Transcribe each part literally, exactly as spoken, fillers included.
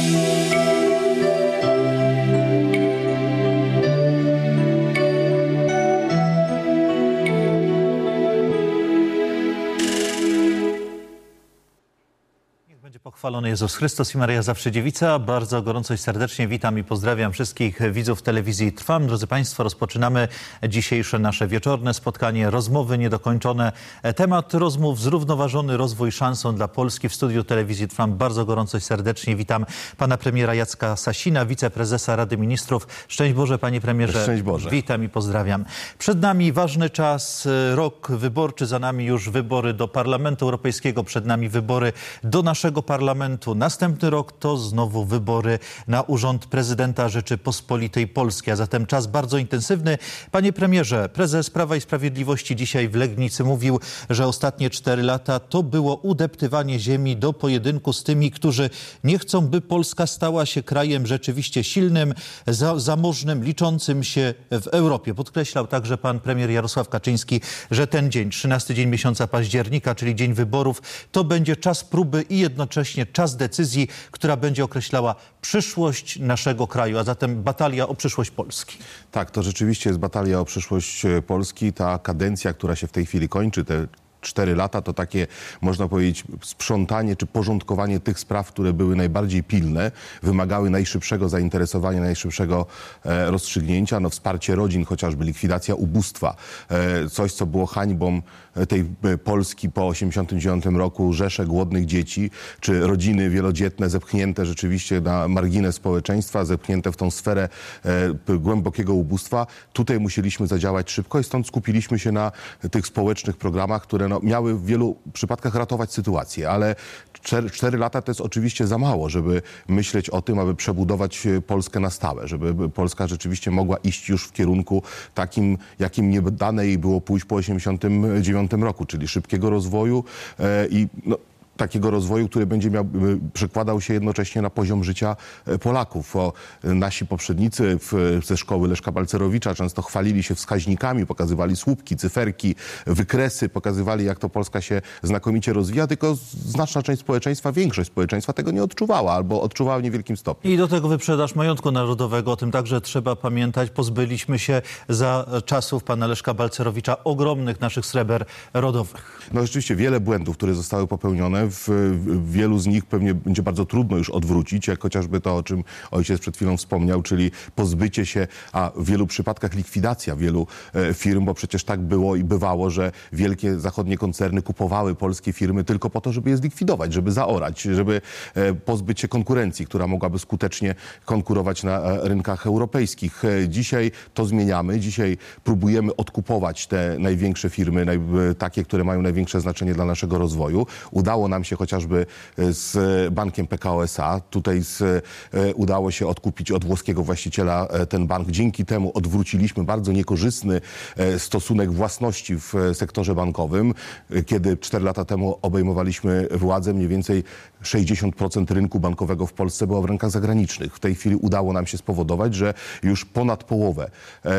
Pochwalony Jezus Chrystus i Maryja Zawsze Dziewica. Bardzo gorąco i serdecznie witam i pozdrawiam wszystkich widzów telewizji Trwam. Drodzy Państwo, rozpoczynamy dzisiejsze nasze wieczorne spotkanie. Rozmowy niedokończone. Temat rozmów: zrównoważony rozwój szansą dla Polski. W studiu telewizji Trwam bardzo gorąco i serdecznie witam pana premiera Jacka Sasina, wiceprezesa Rady Ministrów. Szczęść Boże, panie premierze. Szczęść Boże. Witam i pozdrawiam. Przed nami ważny czas, rok wyborczy, za nami już wybory do Parlamentu Europejskiego, przed nami wybory do naszego parlamentu. Parlamentu. Następny rok to znowu wybory na urząd prezydenta Rzeczypospolitej Polskiej, a zatem czas bardzo intensywny. Panie premierze, prezes Prawa i Sprawiedliwości dzisiaj w Legnicy mówił, że ostatnie cztery lata to było udeptywanie ziemi do pojedynku z tymi, którzy nie chcą, by Polska stała się krajem rzeczywiście silnym, za, zamożnym, liczącym się w Europie. Podkreślał także pan premier Jarosław Kaczyński, że ten dzień, trzynasty dzień miesiąca października, czyli dzień wyborów, to będzie czas próby i jednocześnie czas decyzji, która będzie określała przyszłość naszego kraju, a zatem batalia o przyszłość Polski. Tak, to rzeczywiście jest batalia o przyszłość Polski. Ta kadencja, która się w tej chwili kończy, te cztery lata, to takie, można powiedzieć, sprzątanie czy porządkowanie tych spraw, które były najbardziej pilne, wymagały najszybszego zainteresowania, najszybszego e, rozstrzygnięcia. No, wsparcie rodzin, chociażby likwidacja ubóstwa. E, coś, co było hańbą tej Polski po osiemdziesiątym dziewiątym roku, rzesze głodnych dzieci, czy rodziny wielodzietne zepchnięte rzeczywiście na margines społeczeństwa, zepchnięte w tą sferę e, głębokiego ubóstwa. Tutaj musieliśmy zadziałać szybko i stąd skupiliśmy się na tych społecznych programach, które no, miały w wielu przypadkach ratować sytuację, ale cztery, cztery lata to jest oczywiście za mało, żeby myśleć o tym, aby przebudować Polskę na stałe, żeby Polska rzeczywiście mogła iść już w kierunku takim, jakim nie dane jej było pójść po osiemdziesiątym dziewiątym roku, czyli szybkiego rozwoju e, i no, takiego rozwoju, który będzie miał, przekładał się jednocześnie na poziom życia Polaków. O, nasi poprzednicy w, ze szkoły Leszka Balcerowicza często chwalili się wskaźnikami, pokazywali słupki, cyferki, wykresy, pokazywali, jak to Polska się znakomicie rozwija, tylko znaczna część społeczeństwa, większość społeczeństwa tego nie odczuwała albo odczuwała w niewielkim stopniu. I do tego wyprzedaż majątku narodowego, o tym także trzeba pamiętać. Pozbyliśmy się za czasów pana Leszka Balcerowicza ogromnych naszych sreber rodowych. No rzeczywiście wiele błędów, które zostały popełnione. W, w wielu z nich pewnie będzie bardzo trudno już odwrócić, jak chociażby to, o czym ojciec przed chwilą wspomniał, czyli pozbycie się, a w wielu przypadkach likwidacja wielu e, firm, bo przecież tak było i bywało, że wielkie zachodnie koncerny kupowały polskie firmy tylko po to, żeby je zlikwidować, żeby zaorać, żeby e, pozbyć się konkurencji, która mogłaby skutecznie konkurować na e, rynkach europejskich. E, dzisiaj to zmieniamy, dzisiaj próbujemy odkupować te największe firmy, naj, takie, które mają największe znaczenie dla naszego rozwoju. Udało nam się chociażby z bankiem P K O S A. Tutaj z, udało się odkupić od włoskiego właściciela ten bank. Dzięki temu odwróciliśmy bardzo niekorzystny stosunek własności w sektorze bankowym. Kiedy cztery lata temu obejmowaliśmy władzę, mniej więcej sześćdziesiąt procent rynku bankowego w Polsce było w rękach zagranicznych. W tej chwili udało nam się spowodować, że już ponad połowę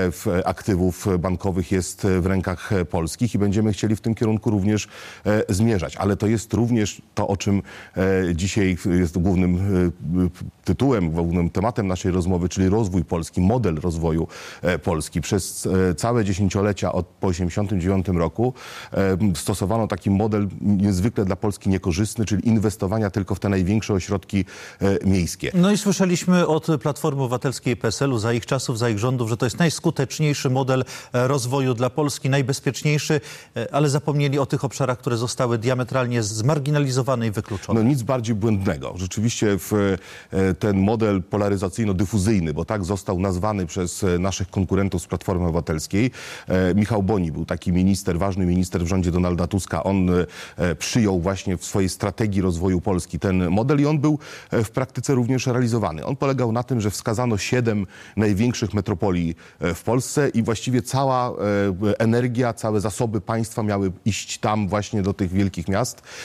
aktywów bankowych jest w rękach polskich i będziemy chcieli w tym kierunku również zmierzać. Ale to jest również to, o czym e, dzisiaj jest głównym e, tytułem, głównym tematem naszej rozmowy, czyli rozwój Polski, model rozwoju e, Polski. Przez e, całe dziesięciolecia od po osiemdziesiątym dziewiątym roku e, stosowano taki model niezwykle dla Polski niekorzystny, czyli inwestowania tylko w te największe ośrodki e, miejskie. No i słyszeliśmy od Platformy Obywatelskiej i P S L-u za ich czasów, za ich rządów, że to jest najskuteczniejszy model rozwoju dla Polski, najbezpieczniejszy, ale zapomnieli o tych obszarach, które zostały diametralnie zmarginalizowane i wykluczone. No nic bardziej błędnego. Rzeczywiście w ten model polaryzacyjno-dyfuzyjny, bo tak został nazwany przez naszych konkurentów z Platformy Obywatelskiej. Michał Boni był taki minister, ważny minister w rządzie Donalda Tuska. On przyjął właśnie w swojej strategii rozwoju Polski ten model i on był w praktyce również realizowany. On polegał na tym, że wskazano siedem największych metropolii w Polsce i właściwie cała energia, całe zasoby państwa miały iść tam właśnie do tych wielkich miast, żeby tam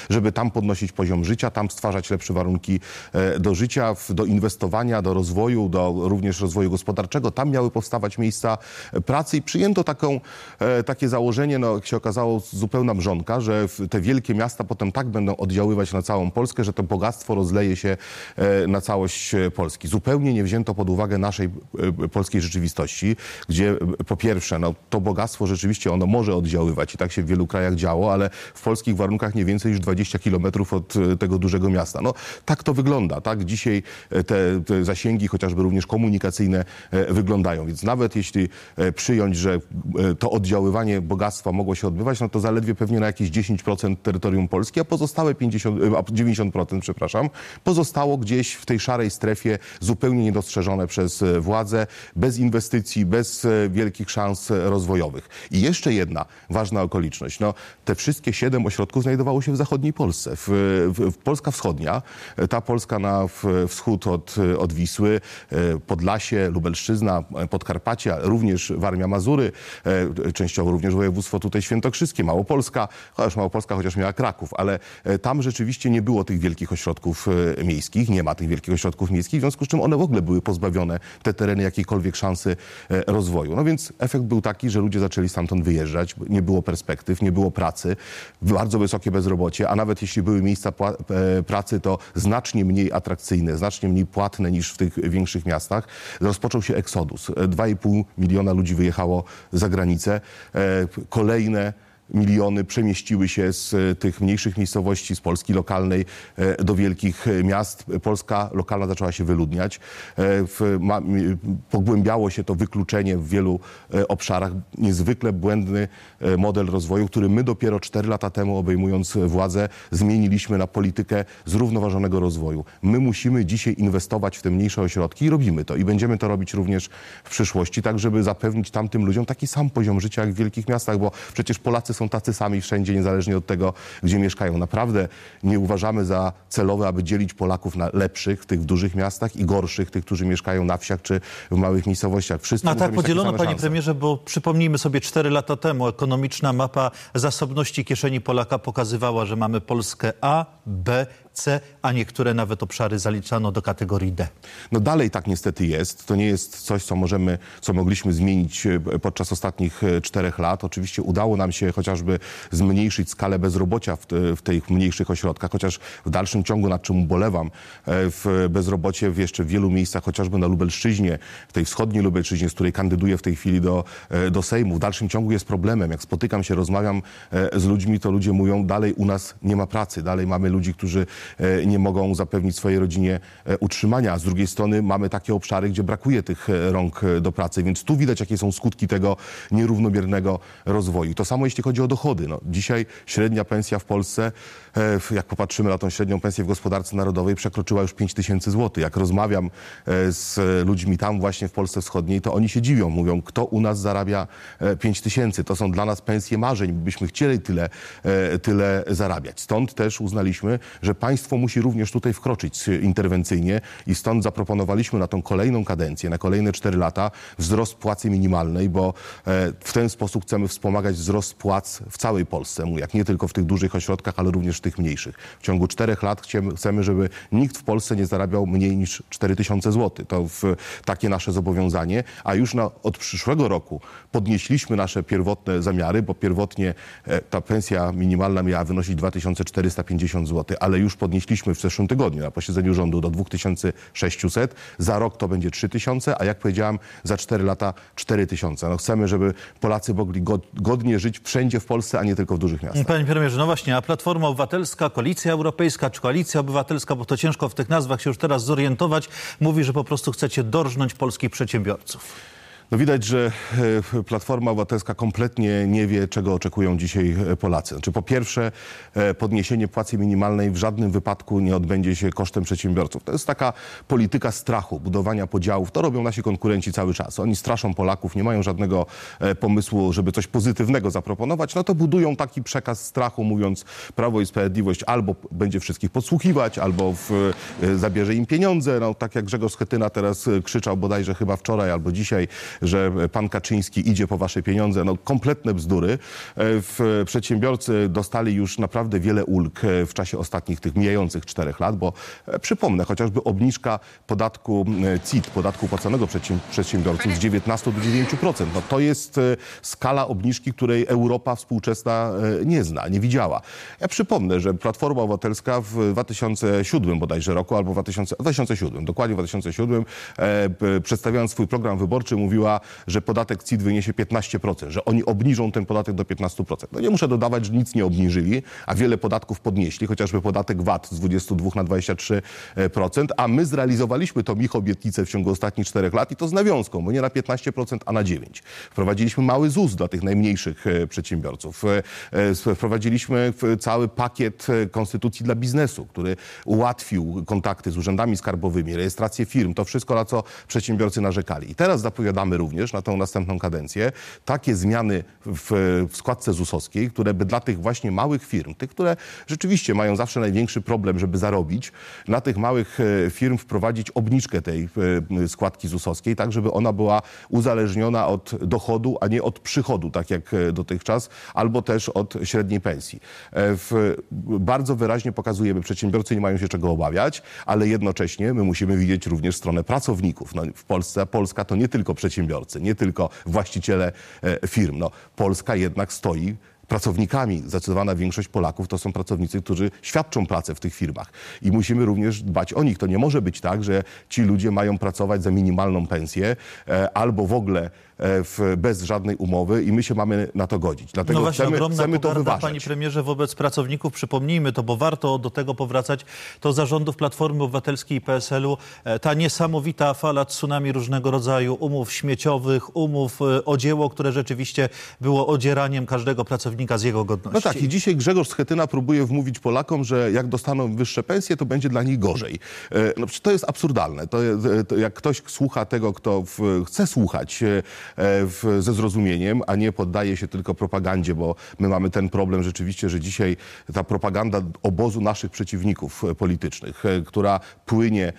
tam podnosić poziom życia, tam stwarzać lepsze warunki do życia, do inwestowania, do rozwoju, do również rozwoju gospodarczego. Tam miały powstawać miejsca pracy i przyjęto taką, takie założenie, no jak się okazało, zupełna mrzonka, że te wielkie miasta potem tak będą oddziaływać na całą Polskę, że to bogactwo rozleje się na całość Polski. Zupełnie nie wzięto pod uwagę naszej polskiej rzeczywistości, gdzie po pierwsze, no to bogactwo rzeczywiście ono może oddziaływać i tak się w wielu krajach działo, ale w polskich warunkach nie więcej niż dwadzieścia kilometrów od tego dużego miasta. No tak to wygląda, tak? Dzisiaj te, te zasięgi, chociażby również komunikacyjne wyglądają, więc nawet jeśli przyjąć, że to oddziaływanie bogactwa mogło się odbywać, no to zaledwie pewnie na jakieś dziesięć procent terytorium Polski, a pozostałe pięćdziesiąt, dziewięćdziesiąt procent, przepraszam, pozostało gdzieś w tej szarej strefie, zupełnie niedostrzeżone przez władze, bez inwestycji, bez wielkich szans rozwojowych. I jeszcze jedna ważna okoliczność. No, te wszystkie siedem ośrodków znajdowało się w zachodniej Polsce. W, w, w Polska wschodnia, ta Polska na w, wschód od, od Wisły, Podlasie, Lubelszczyzna, Podkarpacie, również Warmia, Mazury, częściowo również województwo tutaj świętokrzyskie, Małopolska, chociaż Małopolska chociaż miała Kraków, ale tam rzeczywiście nie było tych wielkich ośrodków miejskich, nie ma tych wielkich ośrodków miejskich, w związku z czym one w ogóle były pozbawione, te tereny, jakiejkolwiek szansy rozwoju. No więc efekt był taki, że ludzie zaczęli stamtąd wyjeżdżać, nie było perspektyw, nie było pracy, bardzo wysokie bezrobocie, a nawet jeśli były miejsca pracy, to znacznie mniej atrakcyjne, znacznie mniej płatne niż w tych większych miastach. Rozpoczął się eksodus. dwa i pół miliona ludzi wyjechało za granicę. Kolejne miliony przemieściły się z tych mniejszych miejscowości, z Polski lokalnej do wielkich miast. Polska lokalna zaczęła się wyludniać. Pogłębiało się to wykluczenie w wielu obszarach. Niezwykle błędny model rozwoju, który my dopiero cztery lata temu, obejmując władzę, zmieniliśmy na politykę zrównoważonego rozwoju. My musimy dzisiaj inwestować w te mniejsze ośrodki i robimy to. I będziemy to robić również w przyszłości, tak żeby zapewnić tamtym ludziom taki sam poziom życia jak w wielkich miastach, bo przecież Polacy są tacy sami wszędzie, niezależnie od tego, gdzie mieszkają. Naprawdę nie uważamy za celowe, aby dzielić Polaków na lepszych w tych dużych miastach i gorszych, tych, którzy mieszkają na wsiach czy w małych miejscowościach. Wszyscy A tak podzielono, panie szanse. premierze, bo przypomnijmy sobie, cztery lata temu ekonomiczna mapa zasobności kieszeni Polaka pokazywała, że mamy Polskę A, B, C, a niektóre nawet obszary zaliczano do kategorii D. No dalej tak niestety jest. To nie jest coś, co możemy, co mogliśmy zmienić podczas ostatnich czterech lat. Oczywiście udało nam się chociażby zmniejszyć skalę bezrobocia w, te, w tych mniejszych ośrodkach, chociaż w dalszym ciągu, nad czym ubolewam, w bezrobocie w jeszcze wielu miejscach, chociażby na Lubelszczyźnie, w tej wschodniej Lubelszczyźnie, z której kandyduję w tej chwili do, do Sejmu, w dalszym ciągu jest problemem. Jak spotykam się, rozmawiam z ludźmi, to ludzie mówią, dalej u nas nie ma pracy, dalej mamy ludzi, którzy nie mogą zapewnić swojej rodzinie utrzymania, a z drugiej strony mamy takie obszary, gdzie brakuje tych rąk do pracy, więc tu widać, jakie są skutki tego nierównomiernego rozwoju. To samo jeśli chodzi o dochody. No, dzisiaj średnia pensja w Polsce, jak popatrzymy na tą średnią pensję w gospodarce narodowej, przekroczyła już pięć tysięcy złotych. Jak rozmawiam z ludźmi tam właśnie w Polsce Wschodniej, to oni się dziwią, mówią, kto u nas zarabia pięć tysięcy. To są dla nas pensje marzeń, byśmy chcieli tyle, tyle zarabiać. Stąd też uznaliśmy, że państwo musi również tutaj wkroczyć interwencyjnie i stąd zaproponowaliśmy na tą kolejną kadencję, na kolejne cztery lata wzrost płacy minimalnej, bo w ten sposób chcemy wspomagać wzrost płac w całej Polsce, jak nie tylko w tych dużych ośrodkach, ale również w tych mniejszych. W ciągu czterech lat chcemy, żeby nikt w Polsce nie zarabiał mniej niż cztery tysiące złotych. To w, takie nasze zobowiązanie, a już na, od przyszłego roku podnieśliśmy nasze pierwotne zamiary, bo pierwotnie ta pensja minimalna miała wynosić dwa tysiące czterysta pięćdziesiąt złotych, ale już podnieśliśmy w zeszłym tygodniu na posiedzeniu rządu do dwa tysiące sześćset. Za rok to będzie trzy tysiące, a jak powiedziałam, za cztery lata cztery tysiące. No chcemy, żeby Polacy mogli godnie żyć wszędzie w Polsce, a nie tylko w dużych miastach. Panie premierze, no właśnie, a Platforma Obywatelska, Koalicja Europejska czy Koalicja Obywatelska, bo to ciężko w tych nazwach się już teraz zorientować, mówi, że po prostu chcecie dorżnąć polskich przedsiębiorców. No widać, że Platforma Obywatelska kompletnie nie wie, czego oczekują dzisiaj Polacy. Znaczy, po pierwsze, podniesienie płacy minimalnej w żadnym wypadku nie odbędzie się kosztem przedsiębiorców. To jest taka polityka strachu, budowania podziałów. To robią nasi konkurenci cały czas. Oni straszą Polaków, nie mają żadnego pomysłu, żeby coś pozytywnego zaproponować. No to budują taki przekaz strachu, mówiąc, Prawo i Sprawiedliwość albo będzie wszystkich podsłuchiwać, albo w, zabierze im pieniądze. No tak jak Grzegorz Schetyna teraz krzyczał bodajże chyba wczoraj albo dzisiaj że pan Kaczyński idzie po wasze pieniądze. No kompletne bzdury. W, przedsiębiorcy dostali już naprawdę wiele ulg w czasie ostatnich tych mijających czterech lat, bo przypomnę, chociażby obniżka podatku C I T, podatku płaconego przedsiębiorców z dziewiętnastu do dziewięciu procent. No to jest skala obniżki, której Europa współczesna nie zna, nie widziała. Ja przypomnę, że Platforma Obywatelska w dwa tysiące siódmym bodajże roku, albo w dwa tysiące siódmym, dokładnie w dwa tysiące siódmym, e, przedstawiając swój program wyborczy, mówiła, że podatek C I T wyniesie piętnaście procent, że oni obniżą ten podatek do piętnastu procent. No nie muszę dodawać, że nic nie obniżyli, a wiele podatków podnieśli, chociażby podatek V A T z dwudziestu dwóch na dwadzieścia trzy procent, a my zrealizowaliśmy tą ich obietnicę w ciągu ostatnich czterech lat i to z nawiązką, bo nie na piętnaście procent, a na dziewięć procent. Wprowadziliśmy mały Z U S dla tych najmniejszych przedsiębiorców. Wprowadziliśmy cały pakiet konstytucji dla biznesu, który ułatwił kontakty z urzędami skarbowymi, rejestrację firm, to wszystko, na co przedsiębiorcy narzekali. I teraz zapowiadamy również na tą następną kadencję takie zmiany w, w składce Z U S-owskiej, które by dla tych właśnie małych firm, tych, które rzeczywiście mają zawsze największy problem, żeby zarobić, dla tych małych firm wprowadzić obniżkę tej składki Z U S-owskiej, tak żeby ona była uzależniona od dochodu, a nie od przychodu, tak jak dotychczas, albo też od średniej pensji. W, bardzo wyraźnie pokazujemy, przedsiębiorcy nie mają się czego obawiać, ale jednocześnie my musimy widzieć również stronę pracowników. No, w Polsce Polska to nie tylko przedsiębiorcy, nie tylko właściciele e, firm. No, Polska jednak stoi pracownikami. Zdecydowana większość Polaków to są pracownicy, którzy świadczą pracę w tych firmach. I musimy również dbać o nich. To nie może być tak, że ci ludzie mają pracować za minimalną pensję e, albo w ogóle W, bez żadnej umowy i my się mamy na to godzić. Dlatego no właśnie, chcemy, ogromna chcemy to pogarda, wyważać. panie premierze, wobec pracowników. Przypomnijmy to, bo warto do tego powracać. To za rządów Platformy Obywatelskiej i P S L u ta niesamowita fala tsunami różnego rodzaju umów śmieciowych, umów o dzieło, które rzeczywiście było odzieraniem każdego pracownika z jego godności. No tak, i dzisiaj Grzegorz Schetyna próbuje wmówić Polakom, że jak dostaną wyższe pensje, to będzie dla nich gorzej. No, to jest absurdalne. To, to jak ktoś słucha tego, kto w, chce słuchać W, ze zrozumieniem, a nie poddaje się tylko propagandzie, bo my mamy ten problem rzeczywiście, że dzisiaj ta propaganda obozu naszych przeciwników politycznych, która płynie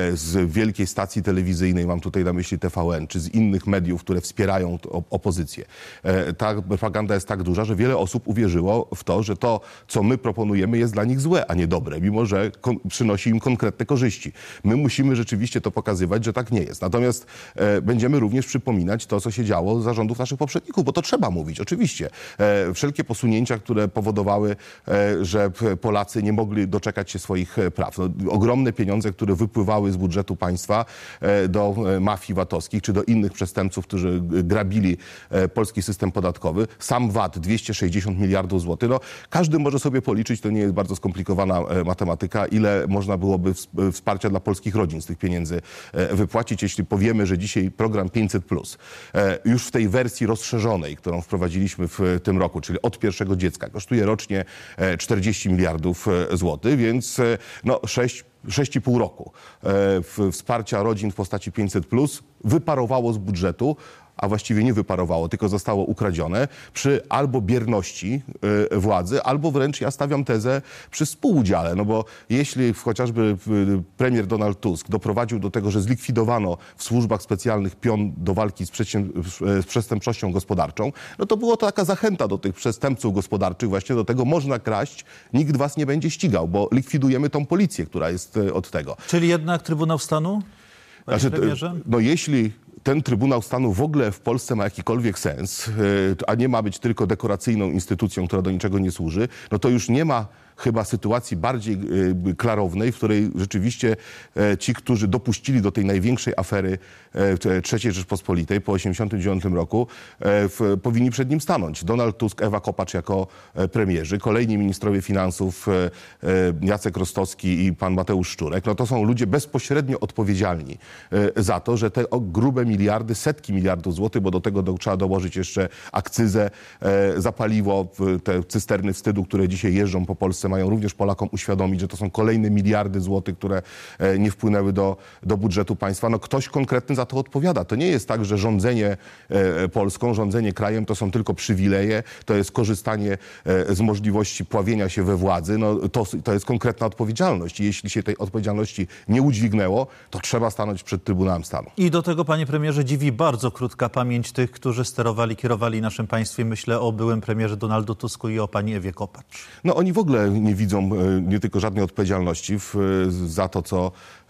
z wielkiej stacji telewizyjnej, mam tutaj na myśli T V N, czy z innych mediów, które wspierają opozycję. Ta propaganda jest tak duża, że wiele osób uwierzyło w to, że to, co my proponujemy, jest dla nich złe, a nie dobre, mimo że przynosi im konkretne korzyści. My musimy rzeczywiście to pokazywać, że tak nie jest. Natomiast będziemy również przypominać to, co się działo za rządów naszych poprzedników, bo to trzeba mówić, oczywiście. E, wszelkie posunięcia, które powodowały, e, że Polacy nie mogli doczekać się swoich praw. No, ogromne pieniądze, które wypływały z budżetu państwa e, do mafii VAT-owskich, czy do innych przestępców, którzy grabili e, polski system podatkowy. Sam V A T dwieście sześćdziesiąt miliardów złotych. No, każdy może sobie policzyć, to nie jest bardzo skomplikowana e, matematyka, ile można byłoby wsparcia dla polskich rodzin z tych pieniędzy e, wypłacić, jeśli powiemy, że dzisiaj program pięćset plus już w tej wersji rozszerzonej, którą wprowadziliśmy w tym roku, czyli od pierwszego dziecka, kosztuje rocznie czterdzieści miliardów złotych, więc no sześć i pół roku wsparcia rodzin w postaci pięćset plus wyparowało z budżetu, a właściwie nie wyparowało, tylko zostało ukradzione przy albo bierności y, władzy, albo wręcz, ja stawiam tezę, przy współudziale. No bo jeśli chociażby y, premier Donald Tusk doprowadził do tego, że zlikwidowano w służbach specjalnych pion do walki z, z przestępczością gospodarczą, no to było to taka zachęta do tych przestępców gospodarczych właśnie do tego, można kraść, nikt was nie będzie ścigał, bo likwidujemy tą policję, która jest y, od tego. Czyli jednak Trybunał Stanu, panie znaczy, premierze? No jeśli ten Trybunał Stanu w ogóle w Polsce ma jakikolwiek sens, a nie ma być tylko dekoracyjną instytucją, która do niczego nie służy, no to już nie ma chyba sytuacji bardziej y, klarownej, w której rzeczywiście e, ci, którzy dopuścili do tej największej afery e, trzeciej Rzeczpospolitej po osiemdziesiątym dziewiątym roku, e, w, powinni przed nim stanąć. Donald Tusk, Ewa Kopacz jako e, premierzy, kolejni ministrowie finansów e, e, Jacek Rostowski i pan Mateusz Szczurek. No to są ludzie bezpośrednio odpowiedzialni e, za to, że te o, grube miliardy, setki miliardów złotych, bo do tego do, trzeba dołożyć jeszcze akcyzę e, za paliwo, te cysterny wstydu, które dzisiaj jeżdżą po Polsce Polsce mają również Polakom uświadomić, że to są kolejne miliardy złotych, które nie wpłynęły do, do budżetu państwa. No ktoś konkretny za to odpowiada. To nie jest tak, że rządzenie Polską, rządzenie krajem to są tylko przywileje, to jest korzystanie z możliwości pławienia się we władzy. No to, to jest konkretna odpowiedzialność. I jeśli się tej odpowiedzialności nie udźwignęło, to trzeba stanąć przed Trybunałem Stanu. I do tego, panie premierze, dziwi bardzo krótka pamięć tych, którzy sterowali, kierowali naszym państwem. Myślę o byłym premierze Donaldu Tusku i o pani Ewie Kopacz. No oni w ogóle nie widzą nie tylko żadnej odpowiedzialności w, za to, co,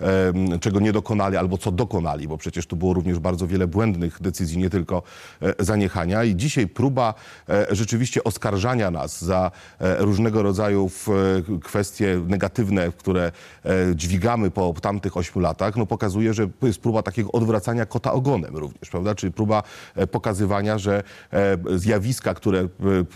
czego nie dokonali albo co dokonali, bo przecież tu było również bardzo wiele błędnych decyzji, nie tylko zaniechania. I dzisiaj próba rzeczywiście oskarżania nas za różnego rodzaju kwestie negatywne, które dźwigamy po tamtych ośmiu latach, no pokazuje, że to jest próba takiego odwracania kota ogonem również, prawda? Czyli próba pokazywania, że zjawiska, które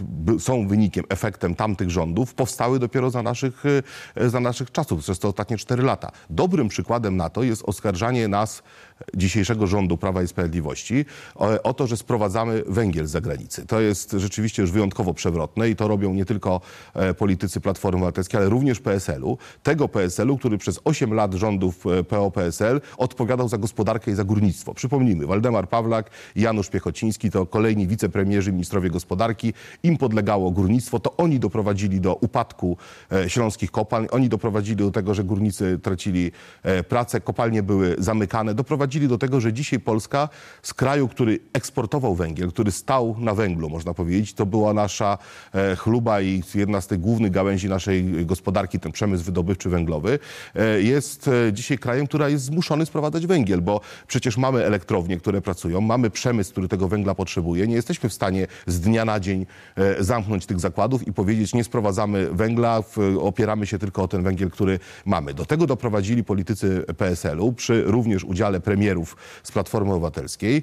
są wynikiem, efektem tamtych rządów, powstały dopiero za naszych, za naszych czasów, przez te ostatnie cztery lata. Dobrym przykładem na to jest oskarżanie nas, dzisiejszego rządu Prawa i Sprawiedliwości, o, o to, że sprowadzamy węgiel z zagranicy. To jest rzeczywiście już wyjątkowo przewrotne i to robią nie tylko e, politycy Platformy Obywatelskiej, ale również P S L-u. Tego P S L-u, który przez osiem lat rządów P O P S L odpowiadał za gospodarkę i za górnictwo. Przypomnijmy, Waldemar Pawlak i Janusz Piechociński to kolejni wicepremierzy, ministrowie gospodarki. Im podlegało górnictwo. To oni doprowadzili do upadku e, śląskich kopalń. Oni doprowadzili do tego, że górnicy tracili e, pracę, kopalnie były zamykane. Doprowadzili do tego, że dzisiaj Polska z kraju, który eksportował węgiel, który stał na węglu, można powiedzieć, to była nasza e, chluba i jedna z tych głównych gałęzi naszej gospodarki, ten przemysł wydobywczy węglowy, e, jest e, dzisiaj krajem, który jest zmuszony sprowadzać węgiel, bo przecież mamy elektrownie, które pracują, mamy przemysł, który tego węgla potrzebuje. Nie jesteśmy w stanie z dnia na dzień e, zamknąć tych zakładów i powiedzieć, nie sprowadzamy węgla, w, opieramy się tylko o ten węgiel, który mamy. Do tego doprowadzili politycy P S L-u przy również udziale premierów z Platformy Obywatelskiej,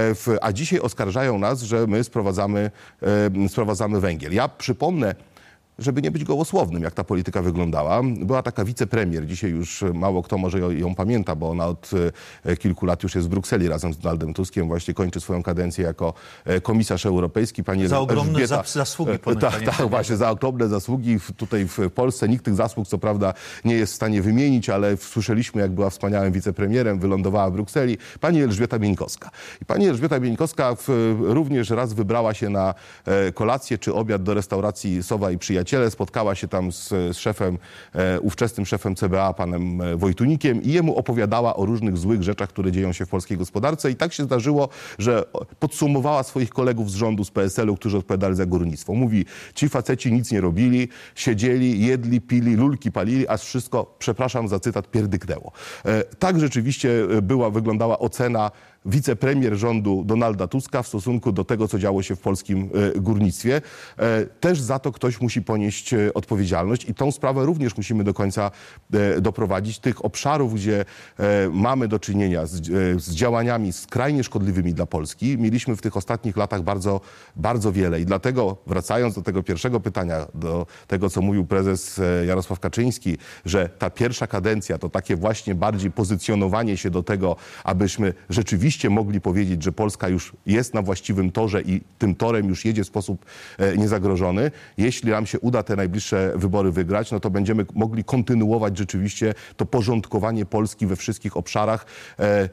a dzisiaj oskarżają nas, że my sprowadzamy, sprowadzamy węgiel. Ja przypomnę, żeby nie być gołosłownym, jak ta polityka wyglądała. Była taka wicepremier, dzisiaj już mało kto może ją, ją pamięta, bo ona od kilku lat już jest w Brukseli razem z Donaldem Tuskiem, właśnie kończy swoją kadencję jako komisarz europejski. Pani za ogromne Elżbieta, zasługi. Tak, tak, właśnie, za ogromne zasługi tutaj w Polsce. Nikt tych zasług, co prawda, nie jest w stanie wymienić, ale słyszeliśmy, jak była wspaniałym wicepremierem, wylądowała w Brukseli. Pani Elżbieta Bieńkowska. I pani Elżbieta Bieńkowska w, również raz wybrała się na kolację czy obiad do restauracji Sowa i Przyjaciele. Spotkała się tam z, z szefem, e, ówczesnym szefem C B A, panem Wojtunikiem, i jemu opowiadała o różnych złych rzeczach, które dzieją się w polskiej gospodarce. I tak się zdarzyło, że podsumowała swoich kolegów z rządu, z P S L-u, którzy odpowiadali za górnictwo. Mówi, ci faceci nic nie robili, siedzieli, jedli, pili, lulki palili, aż wszystko, przepraszam za cytat, pierdyknęło. E, tak rzeczywiście była, wyglądała ocena wicepremier rządu Donalda Tuska w stosunku do tego, co działo się w polskim e, górnictwie. E, też za to ktoś musi ponieść e, odpowiedzialność i tą sprawę również musimy do końca e, doprowadzić. Tych obszarów, gdzie e, mamy do czynienia z, e, z działaniami skrajnie szkodliwymi dla Polski, mieliśmy w tych ostatnich latach bardzo, bardzo wiele. I dlatego, wracając do tego pierwszego pytania, do tego, co mówił prezes e, Jarosław Kaczyński, że ta pierwsza kadencja to takie właśnie bardziej pozycjonowanie się do tego, abyśmy rzeczywiście mogli powiedzieć, że Polska już jest na właściwym torze i tym torem już jedzie w sposób e, niezagrożony. Jeśli nam się uda te najbliższe wybory wygrać, no to będziemy mogli kontynuować rzeczywiście to porządkowanie Polski we wszystkich obszarach, e,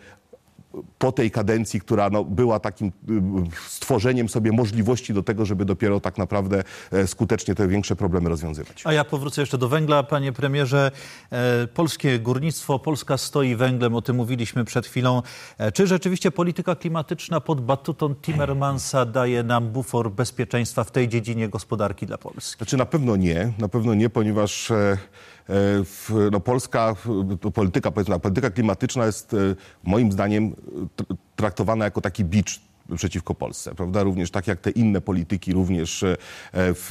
po tej kadencji, która no, była takim stworzeniem sobie możliwości do tego, żeby dopiero tak naprawdę skutecznie te większe problemy rozwiązywać. A ja powrócę jeszcze do węgla, panie premierze. E, polskie górnictwo, Polska stoi węglem, o tym mówiliśmy przed chwilą. E, czy rzeczywiście polityka klimatyczna pod batutą Timmermansa daje nam bufor bezpieczeństwa w tej dziedzinie gospodarki dla Polski? Znaczy na pewno nie, na pewno nie, ponieważ e, W, no polska polityka, powiedzmy, polityka klimatyczna jest moim zdaniem traktowana jako taki bicz przeciwko Polsce, prawda? Również tak jak te inne polityki, również w,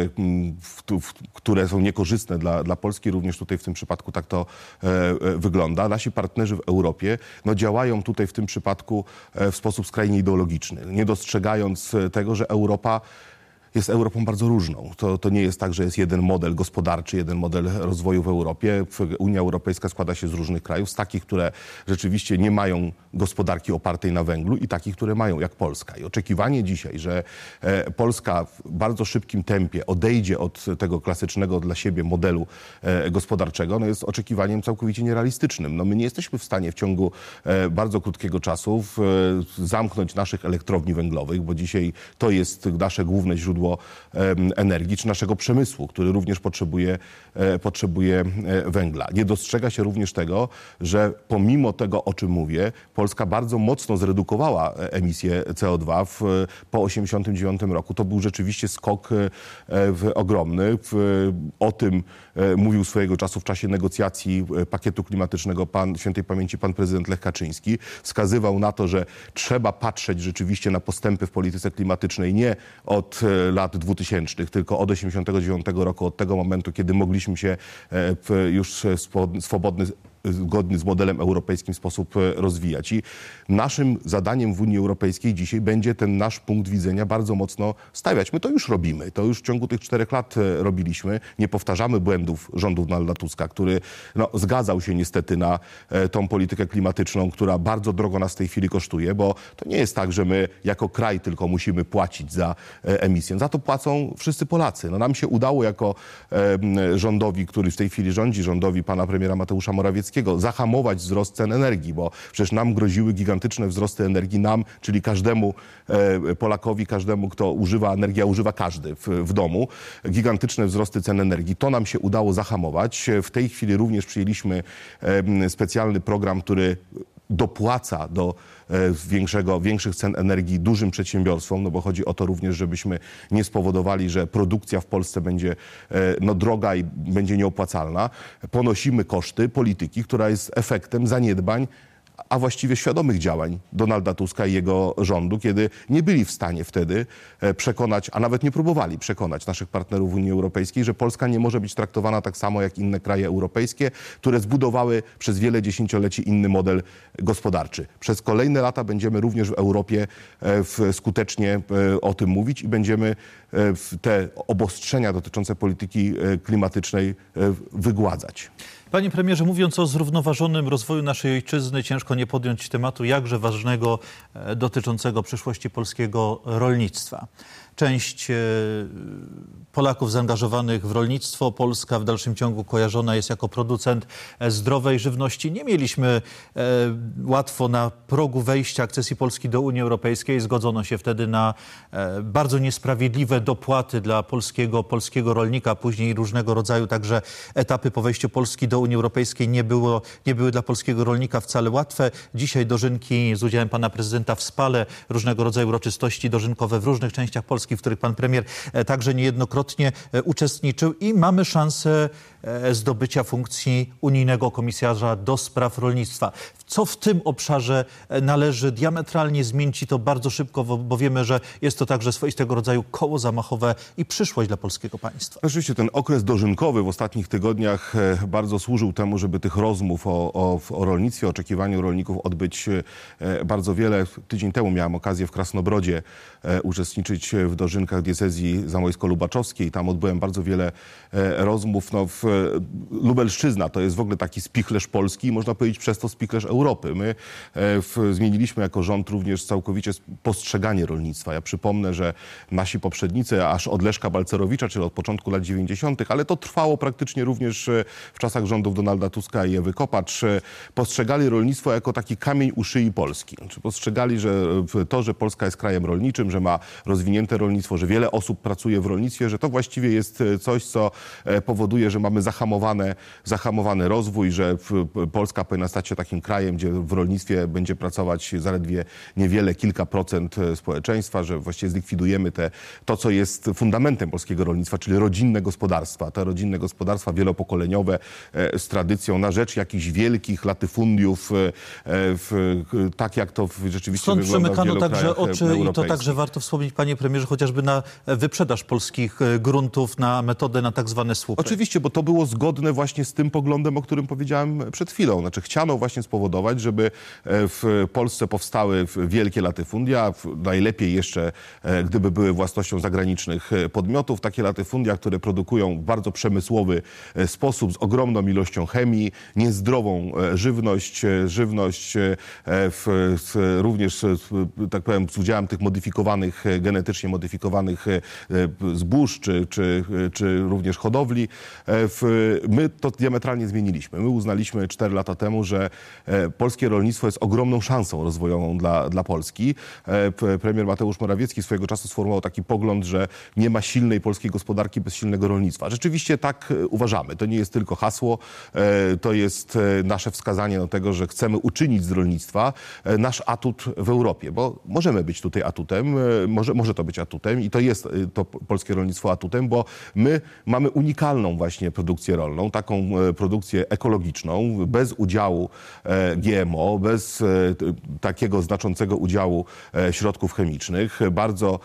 w, w, które są niekorzystne dla, dla Polski, również tutaj w tym przypadku tak to e, wygląda. Nasi partnerzy w Europie no, działają tutaj w tym przypadku w sposób skrajnie ideologiczny, nie dostrzegając tego, że Europa jest Europą bardzo różną. To, to nie jest tak, że jest jeden model gospodarczy, jeden model rozwoju w Europie. Unia Europejska składa się z różnych krajów, z takich, które rzeczywiście nie mają gospodarki opartej na węglu i takich, które mają, jak Polska. I oczekiwanie dzisiaj, że e, Polska w bardzo szybkim tempie odejdzie od tego klasycznego dla siebie modelu e, gospodarczego, no jest oczekiwaniem całkowicie nierealistycznym. No my nie jesteśmy w stanie w ciągu e, bardzo krótkiego czasu w, e, zamknąć naszych elektrowni węglowych, bo dzisiaj to jest nasze główne źródło energii, czy naszego przemysłu, który również potrzebuje, potrzebuje węgla. Nie dostrzega się również tego, że pomimo tego, o czym mówię, Polska bardzo mocno zredukowała emisję C O dwa w, po osiemdziesiątym dziewiątym roku. To był rzeczywiście skok w, ogromny. W, o tym mówił swojego czasu w czasie negocjacji pakietu klimatycznego pan, świętej pamięci pan prezydent Lech Kaczyński. Wskazywał na to, że trzeba patrzeć rzeczywiście na postępy w polityce klimatycznej nie od lat dwutysięcznych, tylko od osiemdziesiątego dziewiątego roku, od tego momentu, kiedy mogliśmy się w już swobodny, zgodny z modelem europejskim sposób rozwijać. I naszym zadaniem w Unii Europejskiej dzisiaj będzie ten nasz punkt widzenia bardzo mocno stawiać. My to już robimy. To już w ciągu tych czterech lat robiliśmy. Nie powtarzamy błędów rządów Donalda Tuska, który no, zgadzał się niestety na e, tą politykę klimatyczną, która bardzo drogo nas w tej chwili kosztuje, bo to nie jest tak, że my jako kraj tylko musimy płacić za e, emisję. Za to płacą wszyscy Polacy. No, nam się udało jako e, rządowi, który w tej chwili rządzi, rządowi pana premiera Mateusza Morawieckiego, zahamować wzrost cen energii, bo przecież nam groziły gigantyczne wzrosty energii, nam, czyli każdemu e, Polakowi, każdemu, kto używa energii, a używa każdy w, w domu, gigantyczne wzrosty cen energii. To nam się udało zahamować. W tej chwili również przyjęliśmy e, specjalny program, który dopłaca do e, większego, większych cen energii dużym przedsiębiorstwom, no bo chodzi o to również, żebyśmy nie spowodowali, że produkcja w Polsce będzie e, no, droga i będzie nieopłacalna. Ponosimy koszty polityki, która jest efektem zaniedbań, a właściwie świadomych działań Donalda Tuska i jego rządu, kiedy nie byli w stanie wtedy przekonać, a nawet nie próbowali przekonać naszych partnerów w Unii Europejskiej, że Polska nie może być traktowana tak samo jak inne kraje europejskie, które zbudowały przez wiele dziesięcioleci inny model gospodarczy. Przez kolejne lata będziemy również w Europie skutecznie o tym mówić i będziemy te obostrzenia dotyczące polityki klimatycznej wygładzać. Panie premierze, mówiąc o zrównoważonym rozwoju naszej ojczyzny, ciężko nie podjąć tematu jakże ważnego dotyczącego przyszłości polskiego rolnictwa. Część Polaków zaangażowanych w rolnictwo, Polska w dalszym ciągu kojarzona jest jako producent zdrowej żywności. Nie mieliśmy łatwo na progu wejścia akcesji Polski do Unii Europejskiej. Zgodzono się wtedy na bardzo niesprawiedliwe dopłaty dla polskiego, polskiego rolnika. Później różnego rodzaju także etapy po wejściu Polski do Unii Europejskiej nie, było, nie były dla polskiego rolnika wcale łatwe. Dzisiaj dożynki z udziałem pana prezydenta w Spale, różnego rodzaju uroczystości dożynkowe w różnych częściach Polski, w których pan premier także niejednokrotnie uczestniczył i mamy szansę zdobycia funkcji unijnego komisarza do spraw rolnictwa. Co w tym obszarze należy diametralnie zmienić i to bardzo szybko, bo wiemy, że jest to także swoistego rodzaju koło zamachowe i przyszłość dla polskiego państwa. Oczywiście ten okres dożynkowy w ostatnich tygodniach bardzo służył temu, żeby tych rozmów o, o, o rolnictwie, oczekiwaniu rolników odbyć bardzo wiele. Tydzień temu miałem okazję w Krasnobrodzie uczestniczyć w dożynkach diecezji zamojsko-lubaczowskiej. Tam odbyłem bardzo wiele rozmów. No, w Lubelszczyzna to jest w ogóle taki spichlerz Polski i można powiedzieć przez to spichlerz Europy. My w, zmieniliśmy jako rząd również całkowicie postrzeganie rolnictwa. Ja przypomnę, że nasi poprzednicy, aż od Leszka Balcerowicza, czyli od początku lat dziewięćdziesiątych, ale to trwało praktycznie również w czasach rządów Donalda Tuska i Ewy Kopacz, postrzegali rolnictwo jako taki kamień u szyi Polski. Znaczy postrzegali, że to, że Polska jest krajem rolniczym, że ma rozwinięte rolnictwo, że wiele osób pracuje w rolnictwie, że to właściwie jest coś, co powoduje, że mamy zahamowany, zahamowany rozwój, że Polska powinna stać się takim krajem, gdzie w rolnictwie będzie pracować zaledwie niewiele, kilka procent społeczeństwa, że właściwie zlikwidujemy te, to, co jest fundamentem polskiego rolnictwa, czyli rodzinne gospodarstwa. Te rodzinne gospodarstwa wielopokoleniowe z tradycją na rzecz jakichś wielkich latyfundiów, w, tak jak to rzeczywiście Stąd wygląda w wielu przymykano także oczy i to także warto warto wspomnieć, panie premierze, chociażby na wyprzedaż polskich gruntów, na metodę, na tak zwane słupy. Oczywiście, bo to było zgodne właśnie z tym poglądem, o którym powiedziałem przed chwilą. Znaczy chciano właśnie spowodować, żeby w Polsce powstały wielkie latyfundia, najlepiej jeszcze gdyby były własnością zagranicznych podmiotów, takie latyfundia, które produkują w bardzo przemysłowy sposób, z ogromną ilością chemii, niezdrową żywność, żywność w, również, tak powiem, z udziałem tych modyfikowanych, genetycznie modyfikowanych zbóż, czy, czy, czy również hodowli. My to diametralnie zmieniliśmy. My uznaliśmy cztery lata temu, że polskie rolnictwo jest ogromną szansą rozwojową dla, dla Polski. Premier Mateusz Morawiecki swojego czasu sformułował taki pogląd, że nie ma silnej polskiej gospodarki bez silnego rolnictwa. Rzeczywiście tak uważamy. To nie jest tylko hasło, to jest nasze wskazanie do tego, że chcemy uczynić z rolnictwa nasz atut w Europie, bo możemy być tutaj atutem, może, może to być atutem i to jest to polskie rolnictwo atutem, bo my mamy unikalną właśnie produkcję rolną, taką produkcję ekologiczną, bez udziału G M O, bez takiego znaczącego udziału środków chemicznych, bardzo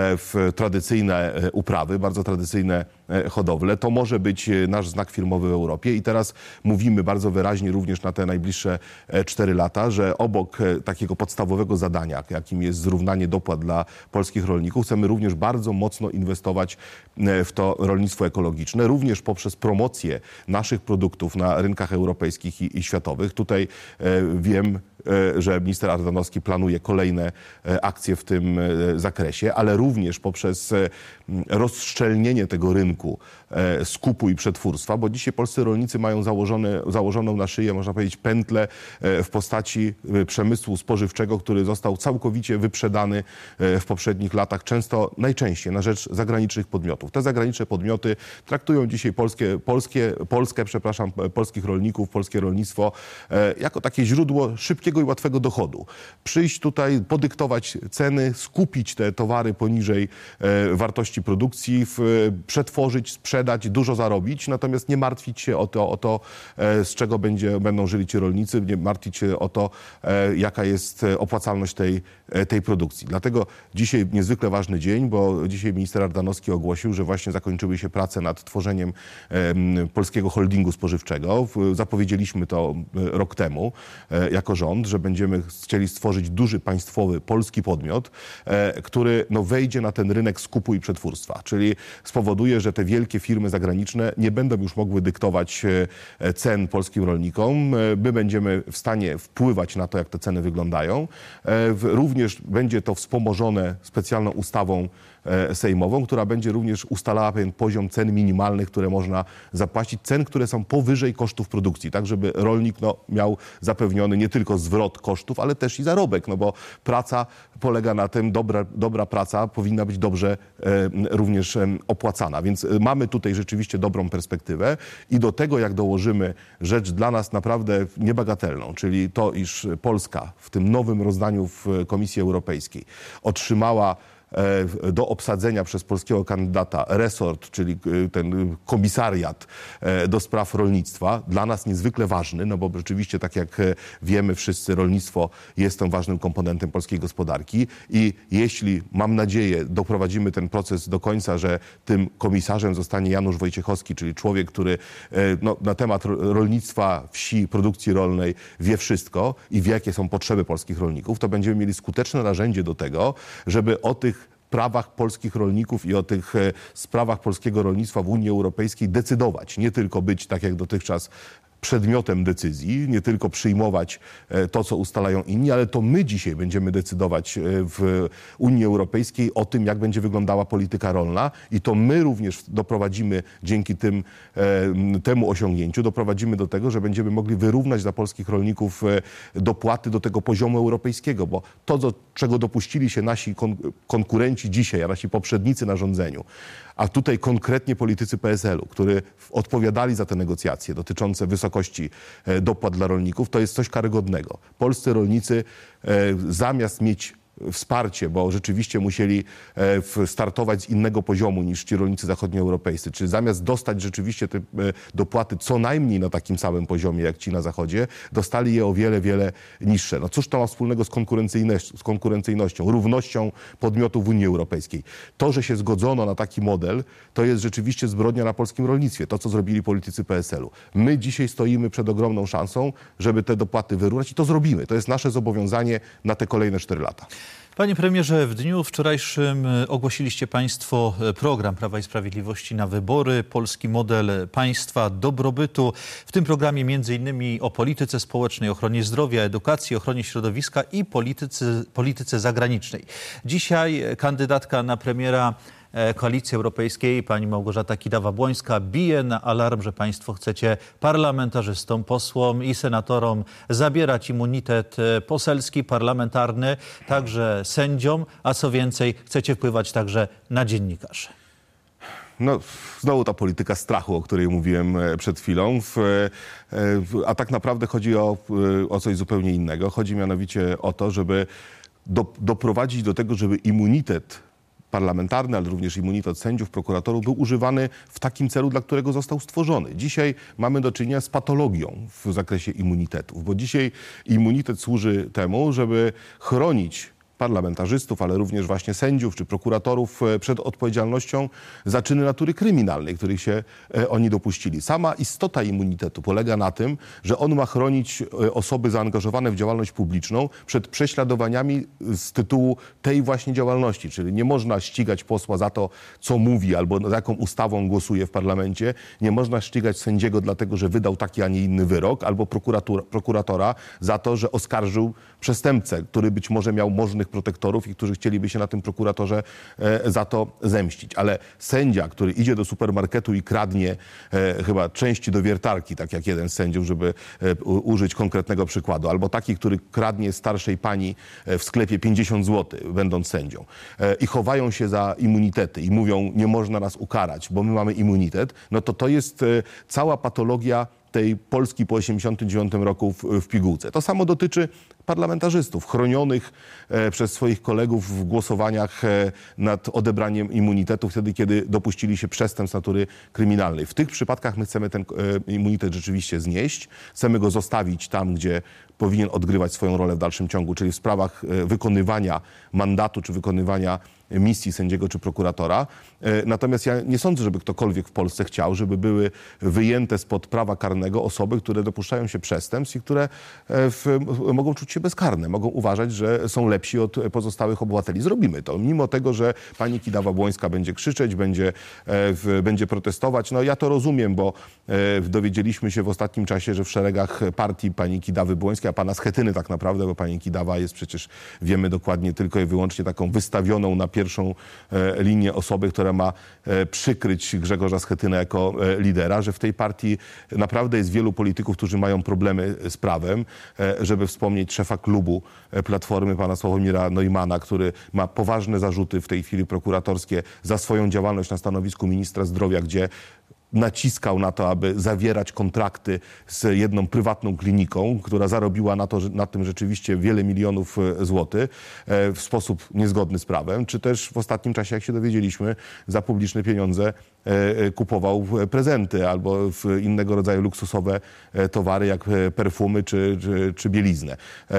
tradycyjne uprawy, bardzo tradycyjne hodowle. To może być nasz znak firmowy w Europie i teraz mówimy bardzo wyraźnie również na te najbliższe cztery lata, że obok takiego podstawowego zadania, jakim jest zrównanie dopłat dla polskich rolników, chcemy również bardzo mocno inwestować w to rolnictwo ekologiczne, również poprzez promocję naszych produktów na rynkach europejskich i, i światowych. Tutaj e, wiem, e, że minister Ardanowski planuje kolejne e, akcje w tym e, zakresie, ale również poprzez e, rozszczelnienie tego rynku e, skupu i przetwórstwa, bo dzisiaj polscy rolnicy mają założone, założoną na szyję, można powiedzieć, pętlę e, w postaci e, przemysłu spożywczego, który został całkowicie wyprzedany e, w poprzednich latach, często najczęściej na rzecz zagranicznych podmiotów. Te zagraniczne podmioty traktują dzisiaj polskie, polskie, Polskę, przepraszam, polskich rolników, polskie rolnictwo e, jako takie źródło szybkiego i łatwego dochodu. Przyjść tutaj, podyktować ceny, skupić te towary poniżej e, wartości produkcji, w, przetworzyć, sprzedać, dużo zarobić, natomiast nie martwić się o to, o to e, z czego będzie, będą żyli ci rolnicy, nie martwić się o to, e, jaka jest opłacalność tej, e, tej produkcji. Dlatego dzisiaj niezwykle ważny dzień, bo dzisiaj minister Ardanowski ogłosił, że właśnie zakończyły się prace nad tworzeniem e, polskiego holdingu spożywczego. Zapowiedzieliśmy to rok temu e, jako rząd, że będziemy chcieli stworzyć duży państwowy polski podmiot, e, który no, wejdzie na ten rynek skupu i przetwórstwa, czyli spowoduje, że te wielkie firmy zagraniczne nie będą już mogły dyktować e, cen polskim rolnikom. E, my będziemy w stanie wpływać na to, jak te ceny wyglądają. E, w, również będzie to wspomożone specjalną ustawą sejmową, która będzie również ustalała pewien poziom cen minimalnych, które można zapłacić, cen, które są powyżej kosztów produkcji, tak żeby rolnik no, miał zapewniony nie tylko zwrot kosztów, ale też i zarobek, no bo praca polega na tym, dobra, dobra praca powinna być dobrze e, również e, opłacana, więc mamy tutaj rzeczywiście dobrą perspektywę i do tego, jak dołożymy rzecz dla nas naprawdę niebagatelną, czyli to, iż Polska w tym nowym rozdaniu w Komisji Europejskiej otrzymała do obsadzenia przez polskiego kandydata resort, czyli ten komisariat do spraw rolnictwa, dla nas niezwykle ważny, no bo rzeczywiście, tak jak wiemy wszyscy, rolnictwo jest tym ważnym komponentem polskiej gospodarki i jeśli, mam nadzieję, doprowadzimy ten proces do końca, że tym komisarzem zostanie Janusz Wojciechowski, czyli człowiek, który no, na temat rolnictwa, wsi, produkcji rolnej wie wszystko i wie, jakie są potrzeby polskich rolników, to będziemy mieli skuteczne narzędzie do tego, żeby o tych prawach polskich rolników i o tych sprawach polskiego rolnictwa w Unii Europejskiej decydować. Nie tylko być, tak jak dotychczas, przedmiotem decyzji, nie tylko przyjmować to, co ustalają inni, ale to my dzisiaj będziemy decydować w Unii Europejskiej o tym, jak będzie wyglądała polityka rolna i to my również doprowadzimy dzięki tym, temu osiągnięciu, doprowadzimy do tego, że będziemy mogli wyrównać dla polskich rolników dopłaty do tego poziomu europejskiego, bo to, do czego dopuścili się nasi kon- konkurenci dzisiaj, a nasi poprzednicy na rządzeniu, a tutaj konkretnie politycy P S L-u, którzy odpowiadali za te negocjacje dotyczące wysokości dopłat dla rolników, to jest coś karygodnego. Polscy rolnicy zamiast mieć wsparcie, bo rzeczywiście musieli startować z innego poziomu niż ci rolnicy zachodnioeuropejscy. Czyli zamiast dostać rzeczywiście te dopłaty co najmniej na takim samym poziomie jak ci na Zachodzie, dostali je o wiele, wiele niższe. No cóż to ma wspólnego z konkurencyjnością, z konkurencyjnością, równością podmiotów Unii Europejskiej? To, że się zgodzono na taki model, to jest rzeczywiście zbrodnia na polskim rolnictwie. To, co zrobili politycy P S L u. My dzisiaj stoimy przed ogromną szansą, żeby te dopłaty wyrównać i to zrobimy. To jest nasze zobowiązanie na te kolejne cztery lata. Panie premierze, w dniu wczorajszym ogłosiliście państwo program Prawa i Sprawiedliwości na wybory, polski model państwa dobrobytu. W tym programie między innymi o polityce społecznej, ochronie zdrowia, edukacji, ochronie środowiska i polityce, polityce zagranicznej. Dzisiaj kandydatka na premiera Koalicji Europejskiej, pani Małgorzata Kidawa-Błońska, bije na alarm, że państwo chcecie parlamentarzystom, posłom i senatorom zabierać immunitet poselski, parlamentarny, także sędziom, a co więcej, chcecie wpływać także na dziennikarzy. No, znowu ta polityka strachu, o której mówiłem przed chwilą, a tak naprawdę chodzi o, o coś zupełnie innego. Chodzi mianowicie o to, żeby do, doprowadzić do tego, żeby immunitet parlamentarny, ale również immunitet sędziów, prokuratorów był używany w takim celu, dla którego został stworzony. Dzisiaj mamy do czynienia z patologią w zakresie immunitetów, bo dzisiaj immunitet służy temu, żeby chronić parlamentarzystów, ale również właśnie sędziów czy prokuratorów przed odpowiedzialnością za czyny natury kryminalnej, których się oni dopuścili. Sama istota immunitetu polega na tym, że on ma chronić osoby zaangażowane w działalność publiczną przed prześladowaniami z tytułu tej właśnie działalności. Czyli nie można ścigać posła za to, co mówi albo za jaką ustawą głosuje w parlamencie. Nie można ścigać sędziego dlatego, że wydał taki, a nie inny wyrok, albo prokuratora za to, że oskarżył przestępcę, który być może miał możnych protektorów i którzy chcieliby się na tym prokuratorze e, za to zemścić. Ale sędzia, który idzie do supermarketu i kradnie e, chyba części do wiertarki, tak jak jeden z sędziów, żeby e, użyć konkretnego przykładu, albo taki, który kradnie starszej pani w sklepie pięćdziesiąt złotych, będąc sędzią, e, i chowają się za immunitety i mówią, nie można nas ukarać, bo my mamy immunitet, no to to jest e, cała patologia tej Polski po osiemdziesiątym dziewiątym roku w, w pigułce. To samo dotyczy parlamentarzystów chronionych e, przez swoich kolegów w głosowaniach e, nad odebraniem immunitetu wtedy, kiedy dopuścili się przestępstw natury kryminalnej. W tych przypadkach my chcemy ten e, immunitet rzeczywiście znieść. Chcemy go zostawić tam, gdzie powinien odgrywać swoją rolę w dalszym ciągu, czyli w sprawach e, wykonywania mandatu czy wykonywania misji sędziego czy prokuratora. E, natomiast ja nie sądzę, żeby ktokolwiek w Polsce chciał, żeby były wyjęte spod prawa karnego osoby, które dopuszczają się przestępstw i które e, w, mogą czuć się bezkarne. Mogą uważać, że są lepsi od pozostałych obywateli. Zrobimy to. Mimo tego, że pani Kidawa-Błońska będzie krzyczeć, będzie, e, w, będzie protestować. No ja to rozumiem, bo e, dowiedzieliśmy się w ostatnim czasie, że w szeregach partii pani Kidawy-Błońskiej, a pana Schetyny tak naprawdę, bo pani Kidawa jest przecież, wiemy dokładnie, tylko i wyłącznie taką wystawioną na pierwszą e, linię osoby, która ma e, przykryć Grzegorza Schetynę jako e, lidera, że w tej partii naprawdę jest wielu polityków, którzy mają problemy z prawem, e, żeby wspomnieć szefa klubu Platformy, pana Sławomira Neumanna, który ma poważne zarzuty w tej chwili prokuratorskie za swoją działalność na stanowisku ministra zdrowia, gdzie naciskał na to, aby zawierać kontrakty z jedną prywatną kliniką, która zarobiła na, to, na tym rzeczywiście wiele milionów złotych w sposób niezgodny z prawem, czy też w ostatnim czasie, jak się dowiedzieliśmy, za publiczne pieniądze kupował prezenty albo innego rodzaju luksusowe towary, jak perfumy czy, czy, czy bieliznę.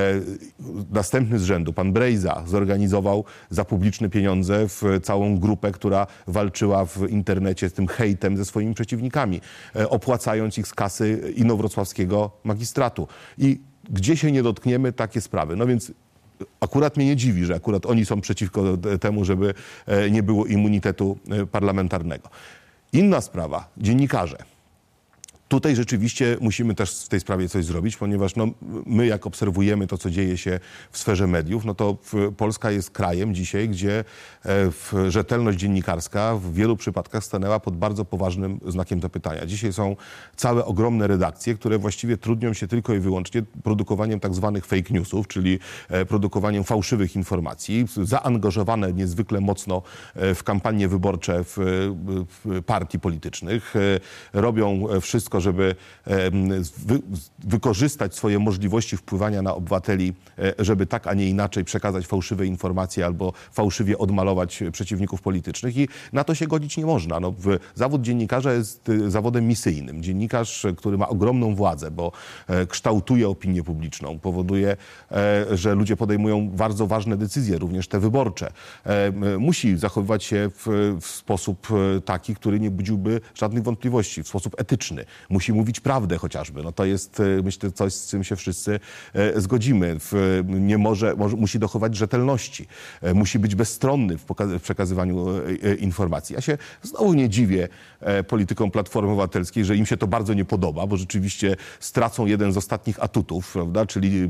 Następny z rzędu, pan Brejza, zorganizował za publiczne pieniądze w całą grupę, która walczyła w internecie z tym hejtem ze swoimi przeciwnikami, opłacając ich z kasy inowrocławskiego magistratu. I gdzie się nie dotkniemy, takie sprawy. No więc akurat mnie nie dziwi, że akurat oni są przeciwko temu, żeby nie było immunitetu parlamentarnego. Inna sprawa, dziennikarze. Tutaj rzeczywiście musimy też w tej sprawie coś zrobić, ponieważ no, my jak obserwujemy to, co dzieje się w sferze mediów, no to Polska jest krajem dzisiaj, gdzie rzetelność dziennikarska w wielu przypadkach stanęła pod bardzo poważnym znakiem zapytania. Dzisiaj są całe ogromne redakcje, które właściwie trudnią się tylko i wyłącznie produkowaniem tak zwanych fake newsów, czyli produkowaniem fałszywych informacji, zaangażowane niezwykle mocno w kampanie wyborcze w, w partii politycznych, robią wszystko, żeby wy, wykorzystać swoje możliwości wpływania na obywateli, żeby tak, a nie inaczej przekazać fałszywe informacje albo fałszywie odmalować przeciwników politycznych i na to się godzić nie można. No, zawód dziennikarza jest zawodem misyjnym. Dziennikarz, który ma ogromną władzę, bo kształtuje opinię publiczną, powoduje, że ludzie podejmują bardzo ważne decyzje, również te wyborcze. Musi zachowywać się w, w sposób taki, który nie budziłby żadnych wątpliwości, w sposób etyczny. Musi mówić prawdę chociażby. No to jest, myślę, coś, z czym się wszyscy zgodzimy. Nie może, może, musi dochować rzetelności. Musi być bezstronny w, w przekazywaniu informacji. Ja się znowu nie dziwię politykom Platformy Obywatelskiej, że im się to bardzo nie podoba, bo rzeczywiście stracą jeden z ostatnich atutów, prawda? Czyli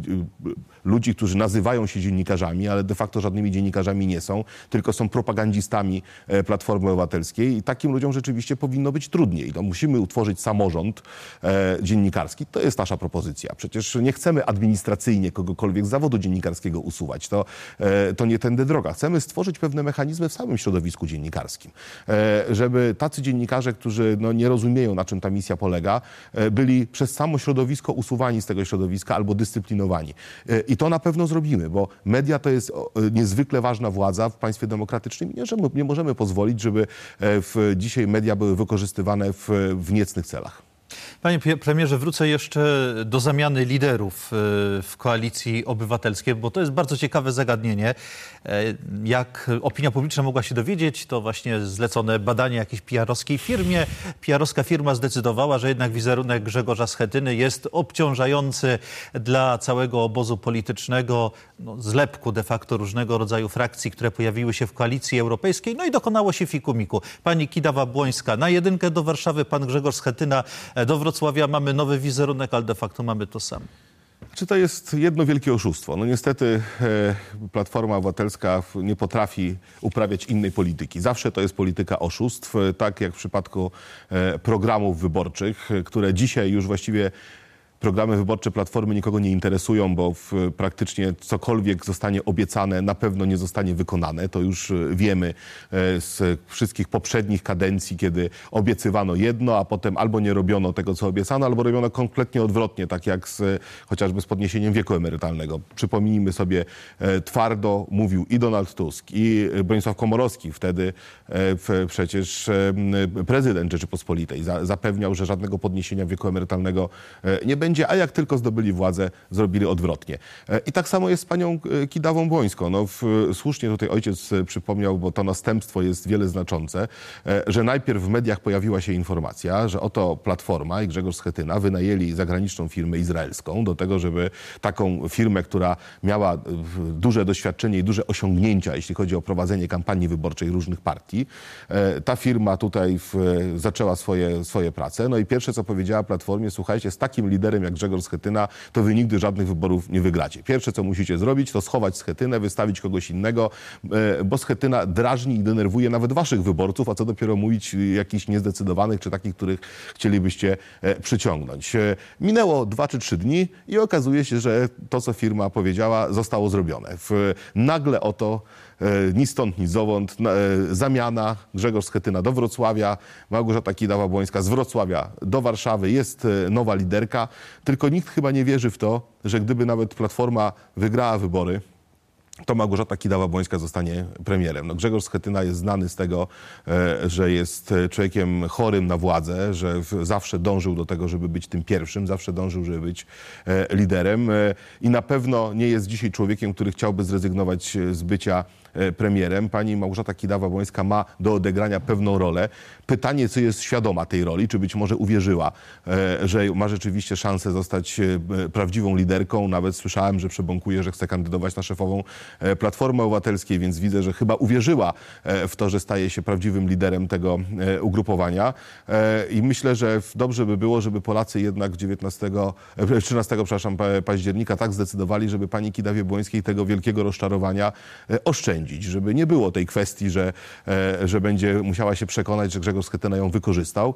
ludzi, którzy nazywają się dziennikarzami, ale de facto żadnymi dziennikarzami nie są, tylko są propagandzistami Platformy Obywatelskiej i takim ludziom rzeczywiście powinno być trudniej. No, musimy utworzyć samorząd e, dziennikarski. To jest nasza propozycja. Przecież nie chcemy administracyjnie kogokolwiek z zawodu dziennikarskiego usuwać. To, e, to nie tędy droga. Chcemy stworzyć pewne mechanizmy w samym środowisku dziennikarskim, e, żeby tacy dziennikarze, którzy no, nie rozumieją, na czym ta misja polega, e, byli przez samo środowisko usuwani z tego środowiska albo dyscyplinowani. E, I to na pewno zrobimy, bo media to jest o, niezwykle ważna władza w państwie demokratycznym i nie, że nie możemy pozwolić, żeby w, dzisiaj media były wykorzystywane w, w niecnych celach. Panie premierze, wrócę jeszcze do zamiany liderów w Koalicji Obywatelskiej, bo to jest bardzo ciekawe zagadnienie. Jak opinia publiczna mogła się dowiedzieć, to właśnie zlecone badanie jakiejś P R-owskiej firmie. P R-owska firma zdecydowała, że jednak wizerunek Grzegorza Schetyny jest obciążający dla całego obozu politycznego, no, zlepku de facto różnego rodzaju frakcji, które pojawiły się w Koalicji Europejskiej. No i dokonało się fikumiku. Pani Kidawa-Błońska na jedynkę do Warszawy, pan Grzegorz Schetyna do Wrocławia. Mamy nowy wizerunek, ale de facto mamy to samo. Czy to jest jedno wielkie oszustwo? No niestety e, Platforma Obywatelska nie potrafi uprawiać innej polityki. Zawsze to jest polityka oszustw, tak jak w przypadku e, programów wyborczych, które dzisiaj już właściwie programy wyborcze Platformy nikogo nie interesują, bo w, praktycznie cokolwiek zostanie obiecane, na pewno nie zostanie wykonane. To już wiemy z wszystkich poprzednich kadencji, kiedy obiecywano jedno, a potem albo nie robiono tego, co obiecano, albo robiono kompletnie odwrotnie, tak jak z, chociażby z podniesieniem wieku emerytalnego. Przypomnijmy sobie, twardo mówił i Donald Tusk, i Bronisław Komorowski, wtedy przecież prezydent Rzeczypospolitej zapewniał, że żadnego podniesienia wieku emerytalnego nie będzie, a jak tylko zdobyli władzę, zrobili odwrotnie. I tak samo jest z panią Kidawą-Błońską. No, w, słusznie tutaj ojciec przypomniał, bo to następstwo jest wiele znaczące, że najpierw w mediach pojawiła się informacja, że oto Platforma i Grzegorz Schetyna wynajęli zagraniczną firmę izraelską do tego, żeby taką firmę, która miała duże doświadczenie i duże osiągnięcia, jeśli chodzi o prowadzenie kampanii wyborczej różnych partii, ta firma tutaj w, zaczęła swoje, swoje prace. No i pierwsze, co powiedziała Platformie, słuchajcie, z takim liderem jak Grzegorz Schetyna, to wy nigdy żadnych wyborów nie wygracie. Pierwsze, co musicie zrobić, to schować Schetynę, wystawić kogoś innego, bo Schetyna drażni i denerwuje nawet waszych wyborców, a co dopiero mówić jakichś niezdecydowanych, czy takich, których chcielibyście przyciągnąć. Minęło dwa czy trzy dni i okazuje się, że to, co firma powiedziała, zostało zrobione. W, nagle oto ni stąd, ni zowąd, zamiana, Grzegorz Schetyna do Wrocławia, Małgorzata Kidawa-Błońska z Wrocławia do Warszawy, jest nowa liderka, tylko nikt chyba nie wierzy w to, że gdyby nawet Platforma wygrała wybory, to Małgorzata Kidawa-Błońska zostanie premierem. No, Grzegorz Schetyna jest znany z tego, że jest człowiekiem chorym na władzę, że zawsze dążył do tego, żeby być tym pierwszym, zawsze dążył, żeby być liderem i na pewno nie jest dzisiaj człowiekiem, który chciałby zrezygnować z bycia premierem. Pani Małgorzata Kidawa-Błońska ma do odegrania pewną rolę. Pytanie, czy jest świadoma tej roli, czy być może uwierzyła, że ma rzeczywiście szansę zostać prawdziwą liderką. Nawet słyszałem, że przebąkuje, że chce kandydować na szefową Platformy Obywatelskiej, więc widzę, że chyba uwierzyła w to, że staje się prawdziwym liderem tego ugrupowania. I myślę, że dobrze by było, żeby Polacy jednak dziewiętnastego, trzynastego przepraszam, października tak zdecydowali, żeby pani Kidawie-Błońskiej tego wielkiego rozczarowania oszczędzić. Żeby nie było tej kwestii, że, że będzie musiała się przekonać, że Grzegorz Schetyna ją wykorzystał,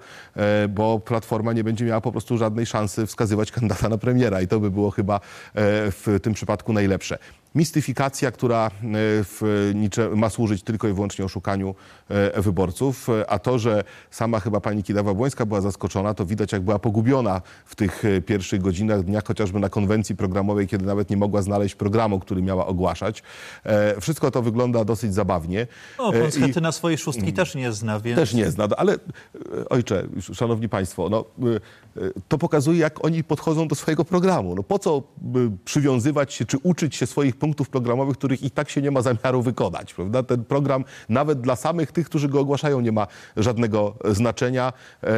bo Platforma nie będzie miała po prostu żadnej szansy wskazywać kandydata na premiera i to by było chyba w tym przypadku najlepsze. mistyfikacja, która w, ma służyć tylko i wyłącznie oszukaniu wyborców, a to, że sama chyba pani Kidawa-Błońska była zaskoczona, to widać, jak była pogubiona w tych pierwszych godzinach dnia, chociażby na konwencji programowej, kiedy nawet nie mogła znaleźć programu, który miała ogłaszać. Wszystko to wygląda dosyć zabawnie. No, pan Schetyna swojej szóstki też nie zna, więc... Też nie zna, ale ojcze, szanowni państwo, no, to pokazuje, jak oni podchodzą do swojego programu. No, po co przywiązywać się, czy uczyć się swoich punktów programowych, których i tak się nie ma zamiaru wykonać, prawda? Ten program nawet dla samych tych, którzy go ogłaszają, nie ma żadnego znaczenia,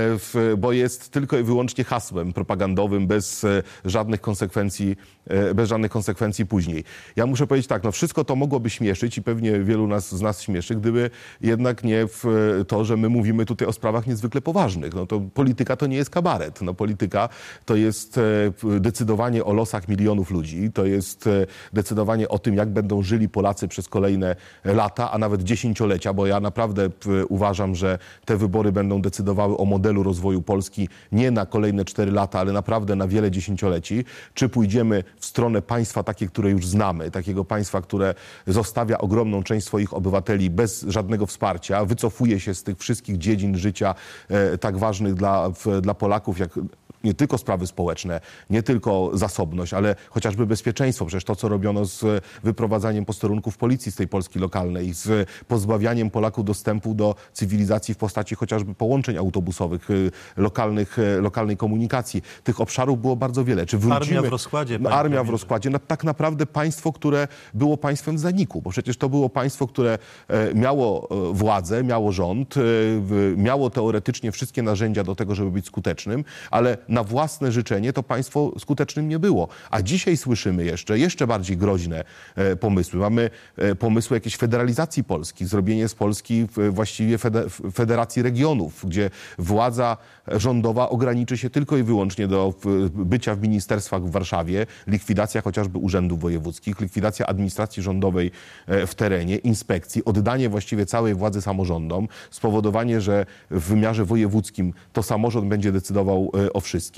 bo jest tylko i wyłącznie hasłem propagandowym, bez żadnych konsekwencji, bez żadnych konsekwencji później. Ja muszę powiedzieć tak, no wszystko to mogłoby śmieszyć i pewnie wielu nas, z nas śmieszy, gdyby jednak nie w to, że my mówimy tutaj o sprawach niezwykle poważnych. No to polityka to nie jest kabaret. No polityka to jest decydowanie o losach milionów ludzi, to jest decydowanie o tym, jak będą żyli Polacy przez kolejne lata, a nawet dziesięciolecia, bo ja naprawdę uważam, że te wybory będą decydowały o modelu rozwoju Polski nie na kolejne cztery lata, ale naprawdę na wiele dziesięcioleci. Czy pójdziemy w stronę państwa takie, które już znamy, takiego państwa, które zostawia ogromną część swoich obywateli bez żadnego wsparcia, wycofuje się z tych wszystkich dziedzin życia e, tak ważnych dla, w, dla Polaków, jak nie tylko sprawy społeczne, nie tylko zasobność, ale chociażby bezpieczeństwo. Przecież to, co robiono z wyprowadzaniem posterunków policji z tej Polski lokalnej, z pozbawianiem Polaków dostępu do cywilizacji w postaci chociażby połączeń autobusowych, lokalnych, lokalnej komunikacji. Tych obszarów było bardzo wiele. Czy wrócimy... Armia w rozkładzie. No, armia w rozkładzie. No, tak naprawdę państwo, które było państwem w zaniku, bo przecież to było państwo, które miało władzę, miało rząd, miało teoretycznie wszystkie narzędzia do tego, żeby być skutecznym, ale na własne życzenie to państwo skutecznym nie było. A dzisiaj słyszymy jeszcze, jeszcze bardziej groźne e, pomysły. Mamy e, pomysły jakiejś federalizacji Polski, zrobienie z Polski w, właściwie fede, federacji regionów, gdzie władza rządowa ograniczy się tylko i wyłącznie do w, bycia w ministerstwach w Warszawie, likwidacja chociażby urzędów wojewódzkich, likwidacja administracji rządowej e, w terenie, inspekcji, oddanie właściwie całej władzy samorządom, spowodowanie, że w wymiarze wojewódzkim to samorząd będzie decydował e, o wszystkim.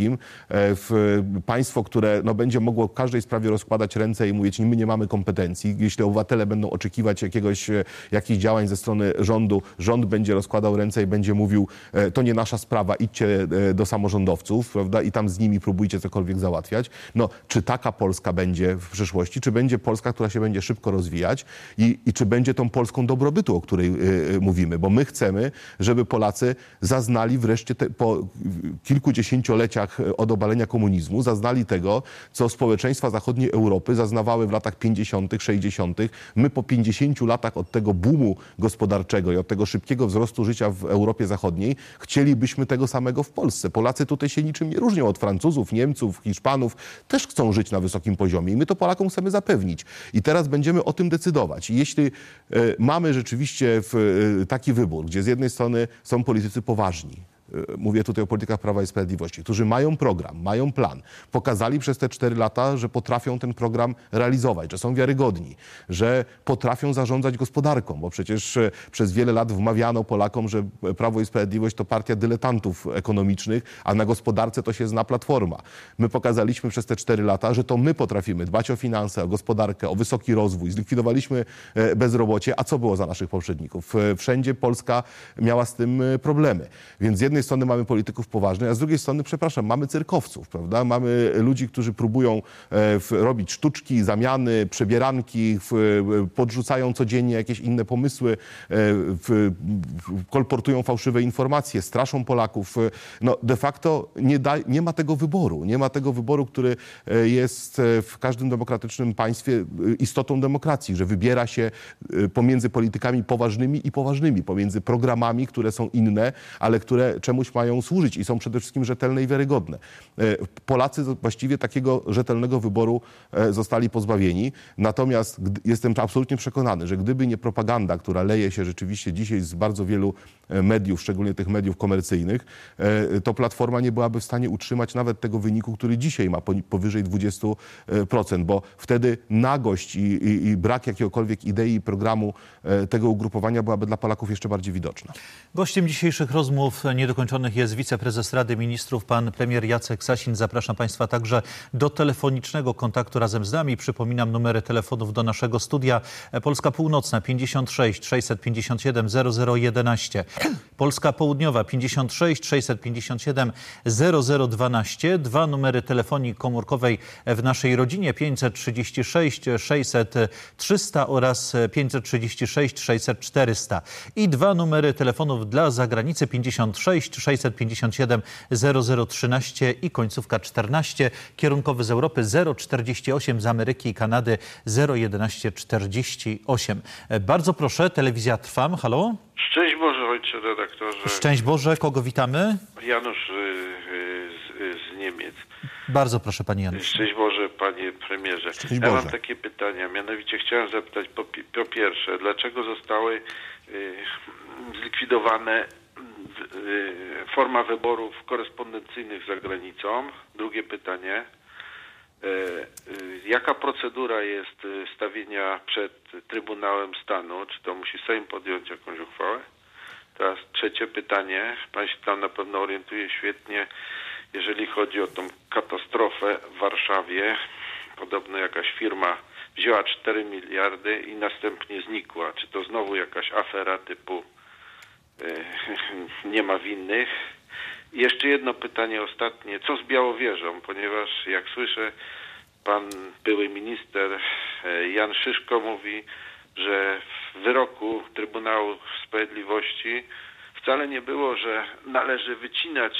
W państwo, które no, będzie mogło w każdej sprawie rozkładać ręce i mówić, my nie mamy kompetencji. Jeśli obywatele będą oczekiwać jakiegoś, jakichś działań ze strony rządu, rząd będzie rozkładał ręce i będzie mówił, to nie nasza sprawa, idźcie do samorządowców, prawda, i tam z nimi próbujcie cokolwiek załatwiać. No, czy taka Polska będzie w przyszłości? Czy będzie Polska, która się będzie szybko rozwijać? I, i czy będzie tą Polską dobrobytu, o której y, mówimy? Bo my chcemy, żeby Polacy zaznali wreszcie te, po kilkudziesięcioleciach od obalenia komunizmu, zaznali tego, co społeczeństwa zachodniej Europy zaznawały w latach pięćdziesiątych, sześćdziesiątych. My po pięćdziesięciu latach od tego boomu gospodarczego i od tego szybkiego wzrostu życia w Europie Zachodniej chcielibyśmy tego samego w Polsce. Polacy tutaj się niczym nie różnią od Francuzów, Niemców, Hiszpanów. Też chcą żyć na wysokim poziomie i my to Polakom chcemy zapewnić. I teraz będziemy o tym decydować. I jeśli e, mamy rzeczywiście w, e, taki wybór, gdzie z jednej strony są politycy poważni, mówię tutaj o politykach Prawa i Sprawiedliwości, którzy mają program, mają plan, pokazali przez te cztery lata, że potrafią ten program realizować, że są wiarygodni, że potrafią zarządzać gospodarką, bo przecież przez wiele lat wmawiano Polakom, że Prawo i Sprawiedliwość to partia dyletantów ekonomicznych, a na gospodarce to się zna Platforma. My pokazaliśmy przez te cztery lata, że to my potrafimy dbać o finanse, o gospodarkę, o wysoki rozwój. Zlikwidowaliśmy bezrobocie, a co było za naszych poprzedników? Wszędzie Polska miała z tym problemy. Więc z jednej Z jednej strony mamy polityków poważnych, a z drugiej strony, przepraszam, mamy cyrkowców, prawda? Mamy ludzi, którzy próbują e, w, robić sztuczki, zamiany, przebieranki, w, podrzucają codziennie jakieś inne pomysły, e, w, w, kolportują fałszywe informacje, straszą Polaków. No, de facto nie, da, nie ma tego wyboru. Nie ma tego wyboru, który jest w każdym demokratycznym państwie istotą demokracji, że wybiera się pomiędzy politykami poważnymi i poważnymi, pomiędzy programami, które są inne, ale które czemuś mają służyć i są przede wszystkim rzetelne i wiarygodne. Polacy właściwie takiego rzetelnego wyboru zostali pozbawieni. Natomiast jestem absolutnie przekonany, że gdyby nie propaganda, która leje się rzeczywiście dzisiaj z bardzo wielu mediów, szczególnie tych mediów komercyjnych, to Platforma nie byłaby w stanie utrzymać nawet tego wyniku, który dzisiaj ma powyżej dwadzieścia procent, bo wtedy nagość i, i, i brak jakiegokolwiek idei i programu tego ugrupowania byłaby dla Polaków jeszcze bardziej widoczna. Gościem dzisiejszych rozmów nie do końca zakończonych jest wiceprezes Rady Ministrów, pan premier Jacek Sasin. Zapraszam państwa także do telefonicznego kontaktu razem z nami. Przypominam numery telefonów do naszego studia. Polska Północna pięćdziesiąt sześć sześćset pięćdziesiąt siedem zero zero jedenaście. Polska Południowa pięćdziesiąt sześć sześćset pięćdziesiąt siedem zero zero dwanaście. Dwa numery telefonii komórkowej w naszej rodzinie pięćset trzydzieści sześć sześćset trzysta oraz pięćset trzydzieści sześć sześćset czterysta. I dwa numery telefonów dla zagranicy pięćdziesiąt sześć sześćset pięćdziesiąt siedem zero zero trzynaście i końcówka czternaście. Kierunkowy z Europy zero czterdzieści osiem, z Ameryki i Kanady zero jedenaście czterdzieści osiem. Bardzo proszę, telewizja Trwam. Halo? Szczęść Boże, ojcze redaktorze. Szczęść Boże, kogo witamy? Janusz y, y, z, z Niemiec. Bardzo proszę, panie Janusz. Szczęść Boże, panie premierze. Szczęść ja Boże. mam takie pytania. Mianowicie chciałem zapytać po, po pierwsze, dlaczego zostały y, zlikwidowane y, forma wyborów korespondencyjnych za granicą? Drugie pytanie. Jaka procedura jest stawienia przed Trybunałem Stanu? Czy to musi Sejm podjąć jakąś uchwałę? Teraz trzecie pytanie. Pan się tam na pewno orientuje świetnie, jeżeli chodzi o tą katastrofę w Warszawie. Podobno jakaś firma wzięła cztery miliardy i następnie znikła. Czy to znowu jakaś afera typu nie ma winnych? I jeszcze jedno pytanie ostatnie. Co z Białowieżą? Ponieważ jak słyszę, pan były minister Jan Szyszko mówi, że w wyroku Trybunału Sprawiedliwości wcale nie było, że należy wycinać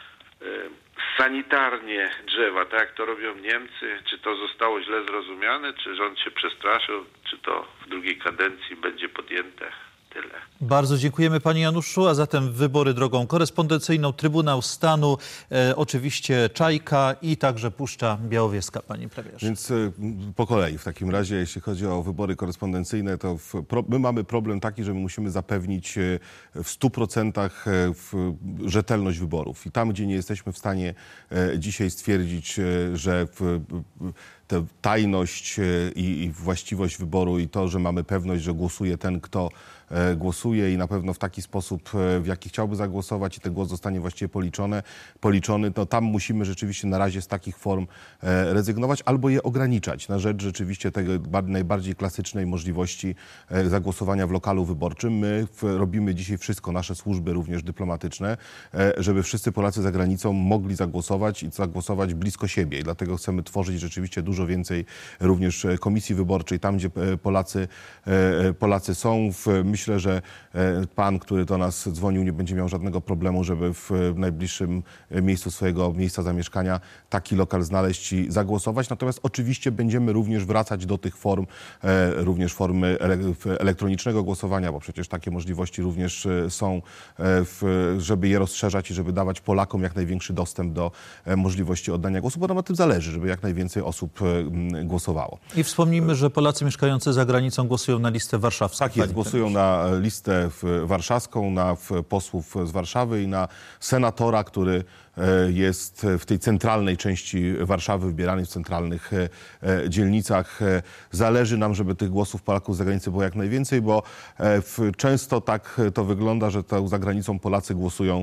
sanitarnie drzewa, tak jak to robią Niemcy. Czy to zostało źle zrozumiane? Czy rząd się przestraszył? Czy to w drugiej kadencji będzie podjęte? Tyle. Bardzo dziękujemy, panie Januszu. A zatem wybory drogą korespondencyjną, Trybunał Stanu, e, oczywiście Czajka i także Puszcza Białowieska, panie premierze. Więc y, po kolei w takim razie, jeśli chodzi o wybory korespondencyjne, to w, pro, my mamy problem taki, że my musimy zapewnić y, w stu procentach y, w, rzetelność wyborów. I tam, gdzie nie jesteśmy w stanie y, dzisiaj stwierdzić, y, że w, y, tę tajność y, i właściwość wyboru i to, że mamy pewność, że głosuje ten, kto y, głosuje i na pewno w taki sposób, y, w jaki chciałby zagłosować i ten głos zostanie właściwie policzony, policzony, to tam musimy rzeczywiście na razie z takich form y, rezygnować albo je ograniczać na rzecz rzeczywiście tego najbardziej klasycznej możliwości y, zagłosowania w lokalu wyborczym. My w, robimy dzisiaj wszystko, nasze służby również dyplomatyczne, y, żeby wszyscy Polacy za granicą mogli zagłosować i zagłosować blisko siebie. I dlatego chcemy tworzyć rzeczywiście dużo więcej również komisji wyborczej, tam gdzie Polacy, Polacy są. Myślę, że pan, który do nas dzwonił, nie będzie miał żadnego problemu, żeby w najbliższym miejscu swojego miejsca zamieszkania taki lokal znaleźć i zagłosować. Natomiast oczywiście będziemy również wracać do tych form, również formy elektronicznego głosowania, bo przecież takie możliwości również są, żeby je rozszerzać i żeby dawać Polakom jak największy dostęp do możliwości oddania głosu, bo nam na tym zależy, żeby jak najwięcej osób głosowało. I wspomnijmy, że Polacy mieszkający za granicą głosują na listę warszawską. Tak jest, głosują na listę warszawską, na posłów z Warszawy i na senatora, który jest w tej centralnej części Warszawy, wybierany w centralnych dzielnicach. Zależy nam, żeby tych głosów Polaków z zagranicy było jak najwięcej, bo często tak to wygląda, że to za granicą Polacy głosują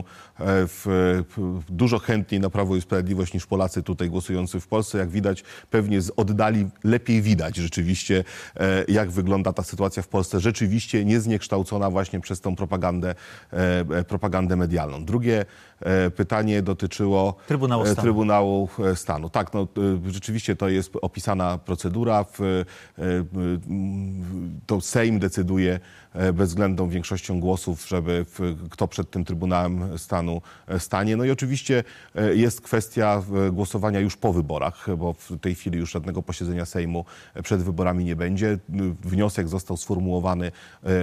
w dużo chętniej na Prawo i Sprawiedliwość niż Polacy tutaj głosujący w Polsce. Jak widać, pewnie z oddali lepiej widać rzeczywiście, jak wygląda ta sytuacja w Polsce. Rzeczywiście niezniekształcona właśnie przez tą propagandę, propagandę medialną. Drugie pytanie dotyczyło Trybunału Stanu. Trybunału Stanu. Tak, no, rzeczywiście to jest opisana procedura. W, to Sejm decyduje bezwzględną większością głosów, żeby w, kto przed tym Trybunałem Stanu stanie. No i oczywiście jest kwestia głosowania już po wyborach, bo w tej chwili już żadnego posiedzenia Sejmu przed wyborami nie będzie. Wniosek został sformułowany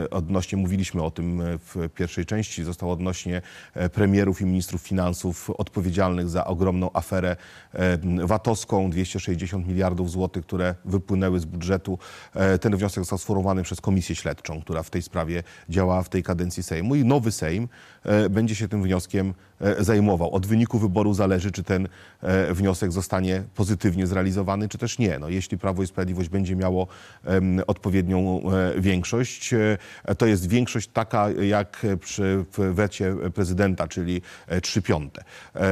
odnośnie, mówiliśmy o tym w pierwszej części, został odnośnie premierów i ministrów finansów od odpowiedzialnych za ogromną aferę vatowską, dwieście sześćdziesiąt miliardów złotych, które wypłynęły z budżetu. Ten wniosek został sformułowany przez komisję śledczą, która w tej sprawie działała w tej kadencji Sejmu i nowy Sejm będzie się tym wnioskiem zajmował. Od wyniku wyboru zależy, czy ten wniosek zostanie pozytywnie zrealizowany, czy też nie. No, jeśli Prawo i Sprawiedliwość będzie miało odpowiednią większość, to jest większość taka jak przy wecie prezydenta, czyli trzy piąte.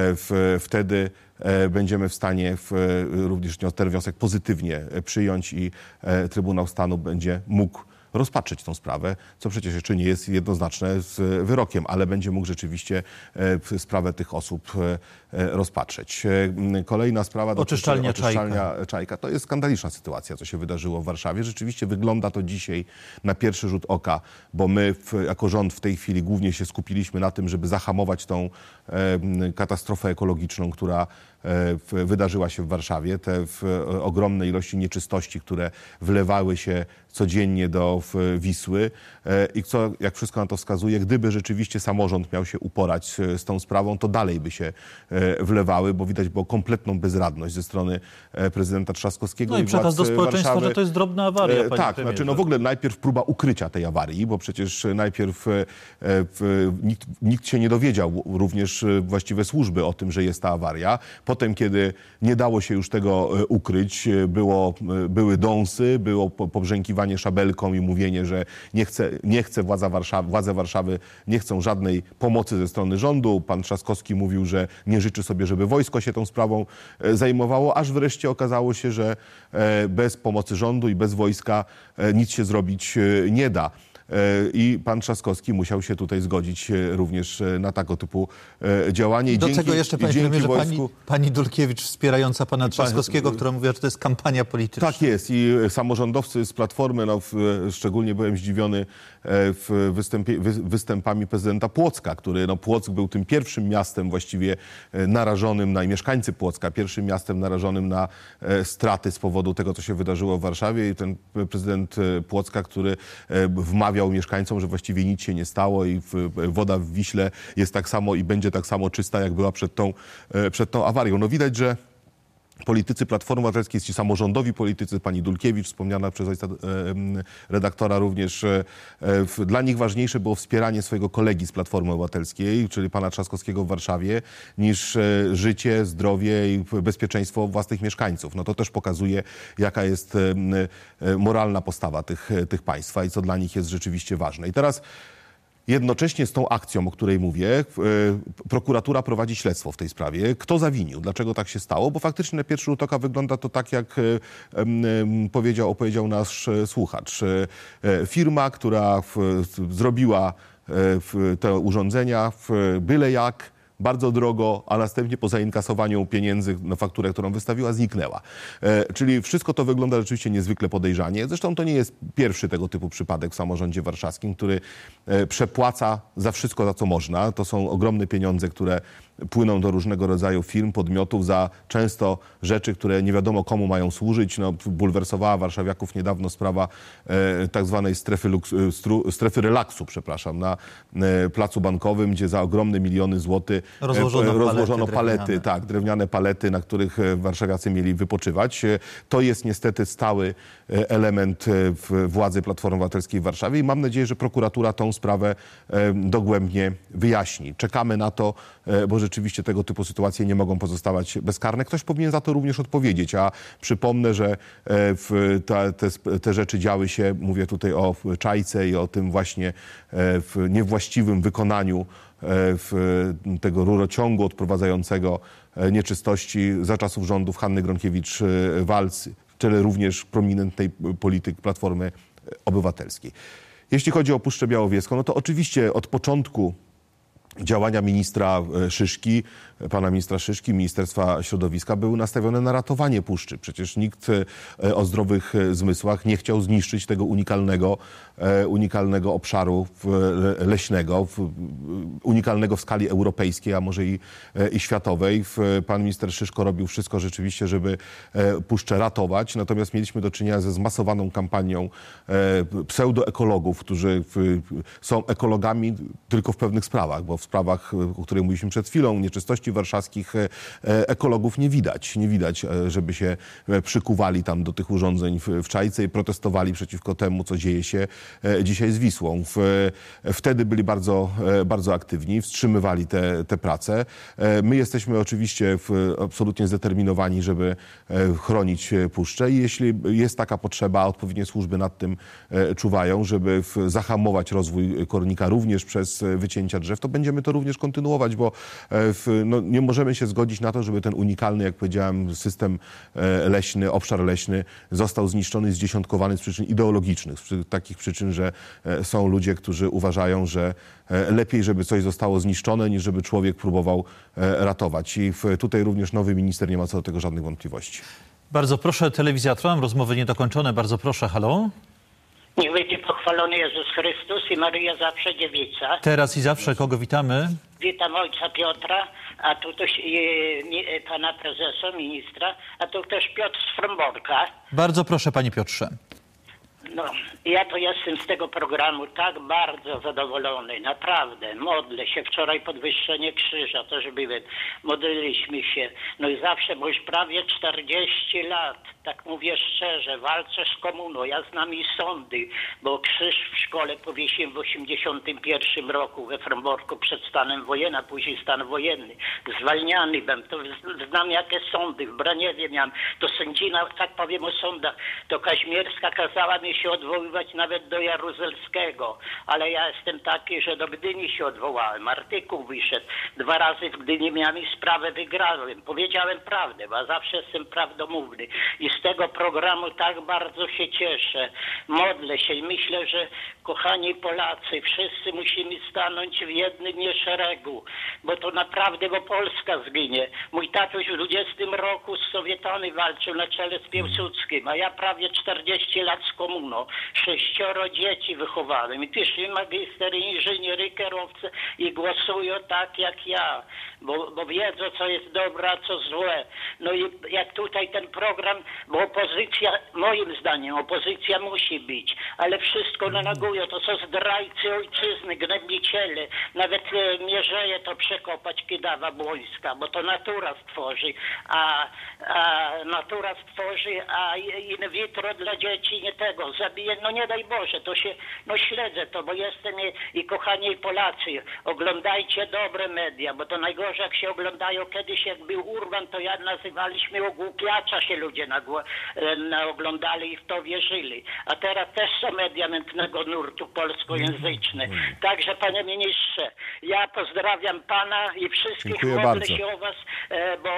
Wtedy będziemy w stanie w, również ten wniosek pozytywnie przyjąć i Trybunał Stanu będzie mógł rozpatrzyć tą sprawę, co przecież jeszcze nie jest jednoznaczne z wyrokiem, ale będzie mógł rzeczywiście sprawę tych osób rozpatrzeć. Kolejna sprawa dotyczy Oczyszczalnia oczyszczalnia Czajka. To jest skandaliczna sytuacja, co się wydarzyło w Warszawie. Rzeczywiście wygląda to dzisiaj na pierwszy rzut oka, bo my w, jako rząd w tej chwili głównie się skupiliśmy na tym, żeby zahamować tą e, katastrofę ekologiczną, która e, wydarzyła się w Warszawie. Te w, ogromne ilości nieczystości, które wlewały się codziennie do w, Wisły e, i co, jak wszystko na to wskazuje, gdyby rzeczywiście samorząd miał się uporać z, z tą sprawą, to dalej by się e, wlewały, bo widać było kompletną bezradność ze strony prezydenta Trzaskowskiego. No i, i przekaz do społeczeństwa, Warszawy. Że to jest drobna awaria, panie Tak, premierze. znaczy no w ogóle najpierw próba ukrycia tej awarii, bo przecież najpierw e, w, nikt, nikt się nie dowiedział, również właściwe służby o tym, że jest ta awaria. Potem, kiedy nie dało się już tego ukryć, było, były dąsy, było pobrzękiwanie szabelką i mówienie, że nie chce, nie chce władza Warszawy, władze Warszawy nie chcą żadnej pomocy ze strony rządu. Pan Trzaskowski mówił, że nie życzy sobie, żeby wojsko się tą sprawą zajmowało, aż wreszcie okazało się, że bez pomocy rządu i bez wojska nic się zrobić nie da. I pan Trzaskowski musiał się tutaj zgodzić również na tego typu działanie. I Do dzięki, tego jeszcze, panie dzięki premierze, wojsku... pani, pani Dulkiewicz wspierająca pana Trzaskowskiego, która mówiła, że to jest kampania polityczna. Tak jest i samorządowcy z Platformy, no, w, szczególnie byłem zdziwiony w występie, wy, występami prezydenta Płocka, który, no, Płock był tym pierwszym miastem właściwie narażonym na, i mieszkańcy Płocka, pierwszym miastem narażonym na straty z powodu tego, co się wydarzyło w Warszawie i ten prezydent Płocka, który wmawiał mieszkańcom, że właściwie nic się nie stało i woda w Wiśle jest tak samo i będzie tak samo czysta, jak była przed tą, przed tą awarią. No widać, że politycy Platformy Obywatelskiej, ci samorządowi politycy, pani Dulkiewicz, wspomniana przez ojca redaktora również, dla nich ważniejsze było wspieranie swojego kolegi z Platformy Obywatelskiej, czyli pana Trzaskowskiego w Warszawie, niż życie, zdrowie i bezpieczeństwo własnych mieszkańców. No to też pokazuje, jaka jest moralna postawa tych, tych państwa i co dla nich jest rzeczywiście ważne. I teraz jednocześnie z tą akcją, o której mówię, prokuratura prowadzi śledztwo w tej sprawie. Kto zawinił? Dlaczego tak się stało? Bo faktycznie na pierwszy rzut oka wygląda to tak, jak powiedział, opowiedział nasz słuchacz. Firma, która zrobiła te urządzenia byle jak, bardzo drogo, a następnie po zainkasowaniu pieniędzy na fakturę, którą wystawiła, zniknęła. E, czyli wszystko to wygląda rzeczywiście niezwykle podejrzanie. Zresztą to nie jest pierwszy tego typu przypadek w samorządzie warszawskim, który e, przepłaca za wszystko, za co można. To są ogromne pieniądze, które płyną do różnego rodzaju firm, podmiotów za często rzeczy, które nie wiadomo komu mają służyć. No, bulwersowała warszawiaków niedawno sprawa e, tak zwanej strefy, luks, stru, strefy relaksu, przepraszam, na e, placu bankowym, gdzie za ogromne miliony złotych rozłożono, rozłożono palety, palety, drewniane. tak, drewniane palety, na których warszawiacy mieli wypoczywać. To jest niestety stały element władzy Platformy Obywatelskiej w Warszawie i mam nadzieję, że prokuratura tą sprawę dogłębnie wyjaśni. Czekamy na to, bo rzeczywiście tego typu sytuacje nie mogą pozostawać bezkarne. Ktoś powinien za to również odpowiedzieć, a przypomnę, że te, te, te rzeczy działy się, mówię tutaj o Czajce i o tym właśnie w niewłaściwym wykonaniu w tego rurociągu odprowadzającego nieczystości za czasów rządów Hanny Gronkiewicz-Waltz, czyli również prominentnej polityk Platformy Obywatelskiej. Jeśli chodzi o Puszczę Białowieską, no to oczywiście od początku działania ministra Szyszki, pana ministra Szyszki, Ministerstwa Środowiska były nastawione na ratowanie puszczy. Przecież nikt o zdrowych zmysłach nie chciał zniszczyć tego unikalnego unikalnego obszaru leśnego, unikalnego w skali europejskiej, a może i, i światowej. Pan minister Szyszko robił wszystko rzeczywiście, żeby puszczę ratować, natomiast mieliśmy do czynienia ze zmasowaną kampanią pseudoekologów, którzy są ekologami tylko w pewnych sprawach, bo w sprawach, o których mówiliśmy przed chwilą, nieczystości warszawskich, ekologów nie widać. Nie widać, żeby się przykuwali tam do tych urządzeń w, w Czajce i protestowali przeciwko temu, co dzieje się dzisiaj z Wisłą. W, wtedy byli bardzo, bardzo aktywni, wstrzymywali te, te prace. My jesteśmy oczywiście w, absolutnie zdeterminowani, żeby chronić puszczę i jeśli jest taka potrzeba, odpowiednie służby nad tym czuwają, żeby zahamować rozwój kornika również przez wycięcia drzew, to będziemy to również kontynuować, bo w, no, nie możemy się zgodzić na to, żeby ten unikalny, jak powiedziałem, system leśny, obszar leśny został zniszczony, zdziesiątkowany z przyczyn ideologicznych, z takich przyczyn, że są ludzie, którzy uważają, że lepiej, żeby coś zostało zniszczone, niż żeby człowiek próbował ratować. I tutaj również nowy minister nie ma co do tego żadnych wątpliwości. Bardzo proszę, telewizja Trwam, rozmowy niedokończone. Bardzo proszę, halo. Niech będzie pochwalony Jezus Chrystus i Maryja zawsze dziewica. Teraz i zawsze, kogo witamy? Witam ojca Piotra, a tu też e, pana prezesa, ministra, a tu też Piotr z Fromborka. Bardzo proszę, panie Piotrze. No, ja to jestem z tego programu tak bardzo zadowolony, naprawdę, modlę się. Wczoraj podwyższenie krzyża też byłem, modliliśmy się. No i zawsze, bo już prawie czterdzieści lat, tak mówię szczerze, walczę z komuną. Ja znam i sądy, bo krzyż w szkole powiesiłem w osiemdziesiątym pierwszym roku we Fromborku przed stanem wojennym, a później stan wojenny. Zwalniany byłem, to znam jakie sądy, w Braniewie miałem. To sędzina, tak powiem o sądach, to Kaźmierska kazała mi się odwoływać nawet do Jaruzelskiego, ale ja jestem taki, że do Gdyni się odwołałem. Artykuł wyszedł. Dwa razy w Gdyni miałem i sprawę wygrałem. Powiedziałem prawdę, bo zawsze jestem prawdomówny. I z tego programu tak bardzo się cieszę. Modlę się i myślę, że kochani Polacy, wszyscy musimy stanąć w jednym szeregu, bo to naprawdę, bo Polska zginie. Mój tatuś w dwudziestym roku z Sowietami walczył na czele z Piłsudskim, a ja prawie czterdzieści lat z komuną. Sześcioro dzieci wychowałem i piszli magister, inżyniery, kierowcy i głosują tak jak ja, bo, bo wiedzą, co jest dobre, a co złe. No i jak tutaj ten program, bo opozycja, moim zdaniem, opozycja musi być, ale wszystko nanagują, to są zdrajcy ojczyzny, gnębiciele. Nawet e, Mierzeje to przekopać Kidawa Błońska, bo to natura stworzy, a, a natura stworzy, a in vitro dla dzieci nie tego zabije, no nie daj Boże, to się, no śledzę to, bo jestem i, i kochani Polacy, oglądajcie dobre media, bo to najgorzej jak się oglądają, kiedyś jak był Urban, to ja nazywaliśmy ogłupiacza się ludzie na, na oglądali i w to wierzyli, a teraz też są media mętnego nurtu polskojęzyczne. Także panie ministrze, ja pozdrawiam pana i wszystkich, modlę się o was, bo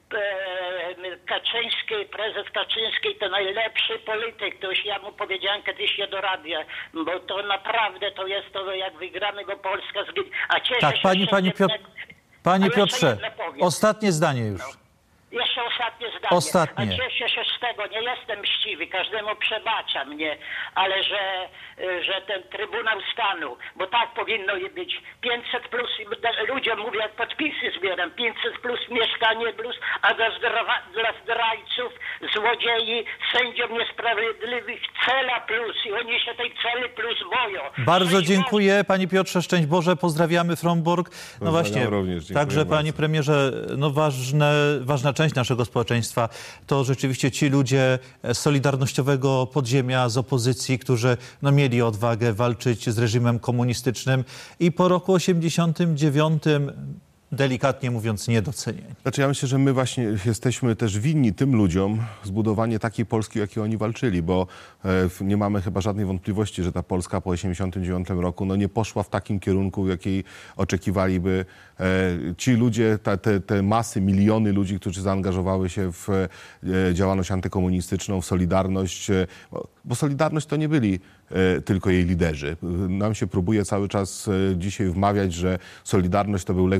Kaczyński, prezes Kaczyński to najlepszy polityk, to już ja mu powiedziałem kiedyś się do radia, bo to naprawdę to jest to, jak wygramy go Polska zginie. A cieszę tak, się, pani, pani, Piotr, panie Piotrze, ostatnie zdanie już. No. Jeszcze ostatnie zdanie. Ostatnie. A cieszę się z tego, nie jestem mściwy, każdemu przebacza mnie, ale że, że ten Trybunał Stanu, bo tak powinno być, pięćset plus, ludziom mówię, jak podpisy zbieram, pięćset plus mieszkanie plus, a dla, zdra, dla zdrajców, złodziei, sędziom niesprawiedliwych cela plus i oni się tej celi plus boją. Bardzo Szczęść dziękuję, Boże. Panie Piotrze, szczęść Boże, pozdrawiamy Frombork. No właśnie, również, także bardzo. panie premierze, no ważne, ważna część naszego społeczeństwa to rzeczywiście ci ludzie z solidarnościowego podziemia, z opozycji, którzy no, mieli odwagę walczyć z reżimem komunistycznym i po roku osiemdziesiątym dziewiątym delikatnie mówiąc, niedocenieni. Znaczy ja myślę, że my właśnie jesteśmy też winni tym ludziom zbudowanie takiej Polski, o jakiej oni walczyli, bo e, nie mamy chyba żadnej wątpliwości, że ta Polska po osiemdziesiątym dziewiątym roku no, nie poszła w takim kierunku, jakiej oczekiwaliby e, ci ludzie, ta, te, te masy, miliony ludzi, którzy zaangażowały się w e, działalność antykomunistyczną, w Solidarność, e, bo, bo Solidarność to nie byli e, tylko jej liderzy. Nam się próbuje cały czas e, dzisiaj wmawiać, że Solidarność to był Lech Wałęsa,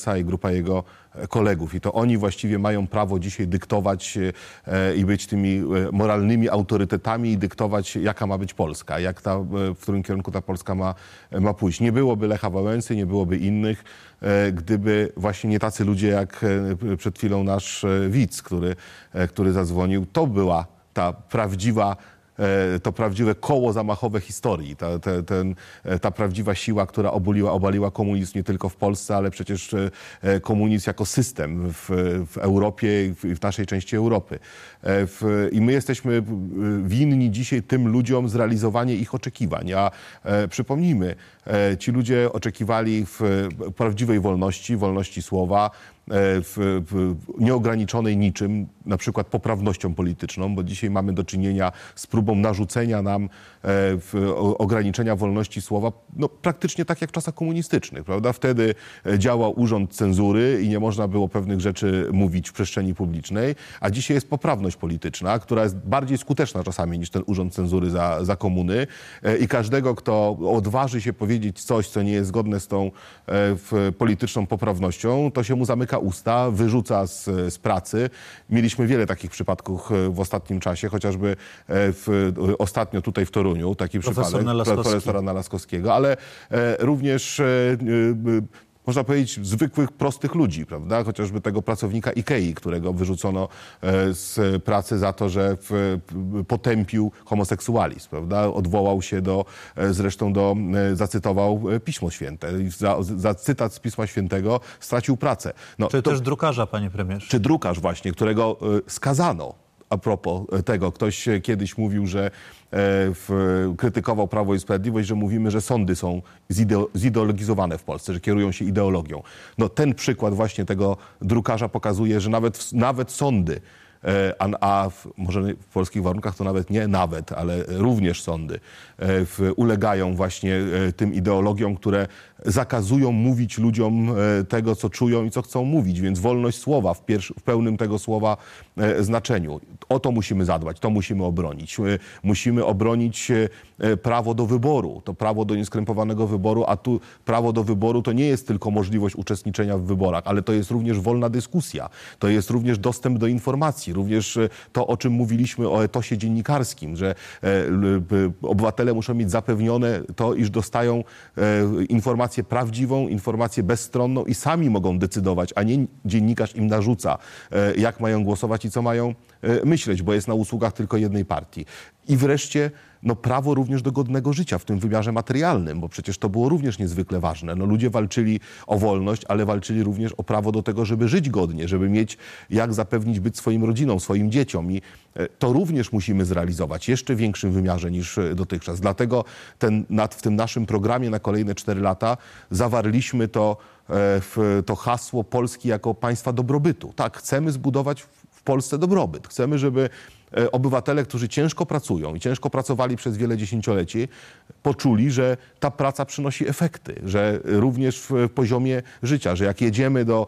Goebbelsa i grupa jego kolegów. I to oni właściwie mają prawo dzisiaj dyktować i być tymi moralnymi autorytetami i dyktować, jaka ma być Polska, jak ta, w którym kierunku ta Polska ma, ma pójść. Nie byłoby Lecha Wałęsy, nie byłoby innych, gdyby właśnie nie tacy ludzie jak przed chwilą nasz widz, który, który zadzwonił. To była ta prawdziwa to prawdziwe koło zamachowe historii, ta, ta, ten, ta prawdziwa siła, która obaliła, obaliła komunizm nie tylko w Polsce, ale przecież komunizm jako system w, w Europie i w, w naszej części Europy. W, I my jesteśmy winni dzisiaj tym ludziom zrealizowanie ich oczekiwań. A e, przypomnijmy, e, ci ludzie oczekiwali w prawdziwej wolności, wolności słowa, W, w nieograniczonej niczym, na przykład poprawnością polityczną, bo dzisiaj mamy do czynienia z próbą narzucenia nam w, ograniczenia wolności słowa, no, praktycznie tak jak w czasach komunistycznych, prawda? Wtedy działał urząd cenzury i nie można było pewnych rzeczy mówić w przestrzeni publicznej, a dzisiaj jest poprawność polityczna, która jest bardziej skuteczna czasami niż ten urząd cenzury za, za komuny i każdego, kto odważy się powiedzieć coś, co nie jest zgodne z tą w, polityczną poprawnością, to się mu zamyka usta, wyrzuca z, z pracy. Mieliśmy wiele takich przypadków w ostatnim czasie, chociażby w, ostatnio tutaj w Toruniu, taki Profesor przypadek Nalaskowski. profesora Nalaskowskiego, ale również można powiedzieć zwykłych, prostych ludzi, prawda? Chociażby tego pracownika Ikei, którego wyrzucono z pracy za to, że w, potępił homoseksualizm, prawda? Odwołał się do, zresztą do, zacytował Pismo Święte. Za, za cytat z Pisma Świętego stracił pracę. No, Czy to, też drukarza, panie premierze? Czy drukarz właśnie, którego skazano. A propos tego, ktoś kiedyś mówił, że w, krytykował Prawo i Sprawiedliwość, że mówimy, że sądy są zideo, zideologizowane w Polsce, że kierują się ideologią. No ten przykład właśnie tego drukarza pokazuje, że nawet, nawet sądy, a, a w, może w polskich warunkach to nawet nie nawet, ale również sądy w, ulegają właśnie tym ideologiom, które zakazują mówić ludziom tego, co czują i co chcą mówić. Więc wolność słowa w, pierwszy, w pełnym tego słowa znaczeniu. O to musimy zadbać, to musimy obronić. Musimy obronić prawo do wyboru, to prawo do nieskrępowanego wyboru, a tu prawo do wyboru to nie jest tylko możliwość uczestniczenia w wyborach, ale to jest również wolna dyskusja, to jest również dostęp do informacji, również to, o czym mówiliśmy o etosie dziennikarskim, że obywatele muszą mieć zapewnione to, iż dostają informację prawdziwą, informację bezstronną i sami mogą decydować, a nie dziennikarz im narzuca, jak mają głosować i co mają myśleć, bo jest na usługach tylko jednej partii. I wreszcie no, prawo również do godnego życia w tym wymiarze materialnym, bo przecież to było również niezwykle ważne. No, ludzie walczyli o wolność, ale walczyli również o prawo do tego, żeby żyć godnie, żeby mieć jak zapewnić być swoim rodzinom, swoim dzieciom. I to również musimy zrealizować jeszcze w większym wymiarze niż dotychczas. Dlatego ten, nad, w tym naszym programie na kolejne cztery lata zawarliśmy to, w, to hasło Polski jako państwa dobrobytu. Tak, chcemy zbudować w Polsce dobrobyt. Chcemy, żeby obywatele, którzy ciężko pracują i ciężko pracowali przez wiele dziesięcioleci, poczuli, że ta praca przynosi efekty, że również w poziomie życia, że jak jedziemy do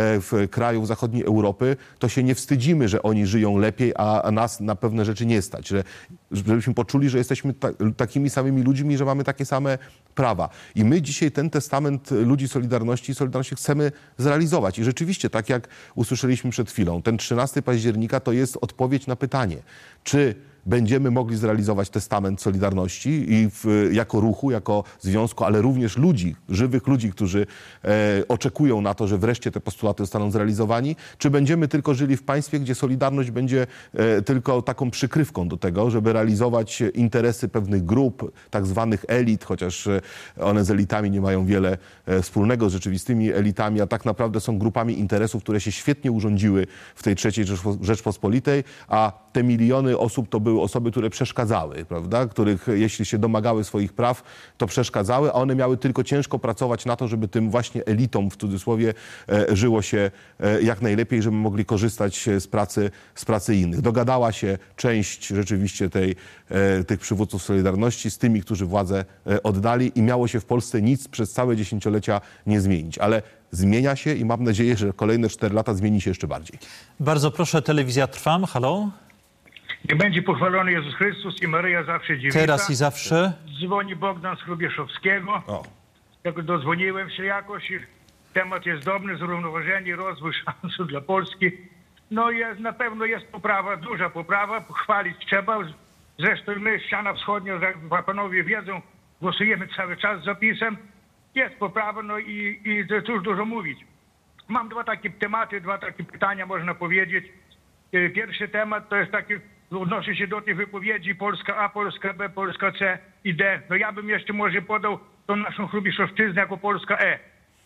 w krajów zachodniej Europy, to się nie wstydzimy, że oni żyją lepiej, a nas na pewne rzeczy nie stać. Że, żebyśmy poczuli, że jesteśmy ta, takimi samymi ludźmi, że mamy takie same prawa. I my dzisiaj ten testament ludzi Solidarności i Solidarności chcemy zrealizować. I rzeczywiście, tak jak usłyszeliśmy przed chwilą, ten trzynastego października to jest odpowiedź na pytanie, czy będziemy mogli zrealizować testament Solidarności i w, jako ruchu, jako związku, ale również ludzi, żywych ludzi, którzy e, oczekują na to, że wreszcie te postulaty zostaną zrealizowani, czy będziemy tylko żyli w państwie, gdzie Solidarność będzie e, tylko taką przykrywką do tego, żeby realizować interesy pewnych grup, tak zwanych elit, chociaż one z elitami nie mają wiele e, wspólnego z rzeczywistymi elitami, a tak naprawdę są grupami interesów, które się świetnie urządziły w tej trzeciej Rzeczpospolitej, a te miliony osób to były osoby, które przeszkadzały, prawda? Których jeśli się domagały swoich praw, to przeszkadzały, a one miały tylko ciężko pracować na to, żeby tym właśnie elitom, w cudzysłowie, e, żyło się e, jak najlepiej, żeby mogli korzystać z pracy, z pracy innych. Dogadała się część rzeczywiście tej, e, tych przywódców Solidarności z tymi, którzy władzę e, oddali i miało się w Polsce nic przez całe dziesięciolecia nie zmienić. Ale zmienia się i mam nadzieję, że kolejne cztery lata zmieni się jeszcze bardziej. Bardzo proszę, telewizja Trwam. Halo? Niech będzie pochwalony Jezus Chrystus i Maryja zawsze dziewica. Teraz i zawsze. Dzwoni Bogdan z Hrubieszowskiego. O. Jak dozwoniłem się jakoś i temat jest dobry, zrównoważenie, rozwój szans dla Polski. No jest, na pewno jest poprawa, duża poprawa, chwalić trzeba. Zresztą my, ściana wschodnia, jak panowie wiedzą, głosujemy cały czas z zapisem. Jest poprawa, no i, i cóż dużo mówić. Mam dwa takie tematy, dwa takie pytania, można powiedzieć. Pierwszy temat to jest taki, odnosi się do tej wypowiedzi Polska A, Polska B, Polska C i D. No ja bym jeszcze może podał tą naszą Hrubieszowszczyznę jako Polska E.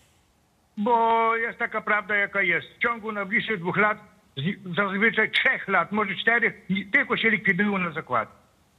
Bo jest taka prawda, jaka jest. W ciągu najbliższych dwóch lat, zazwyczaj trzech lat, może czterech, tylko się likwidują na zakłady.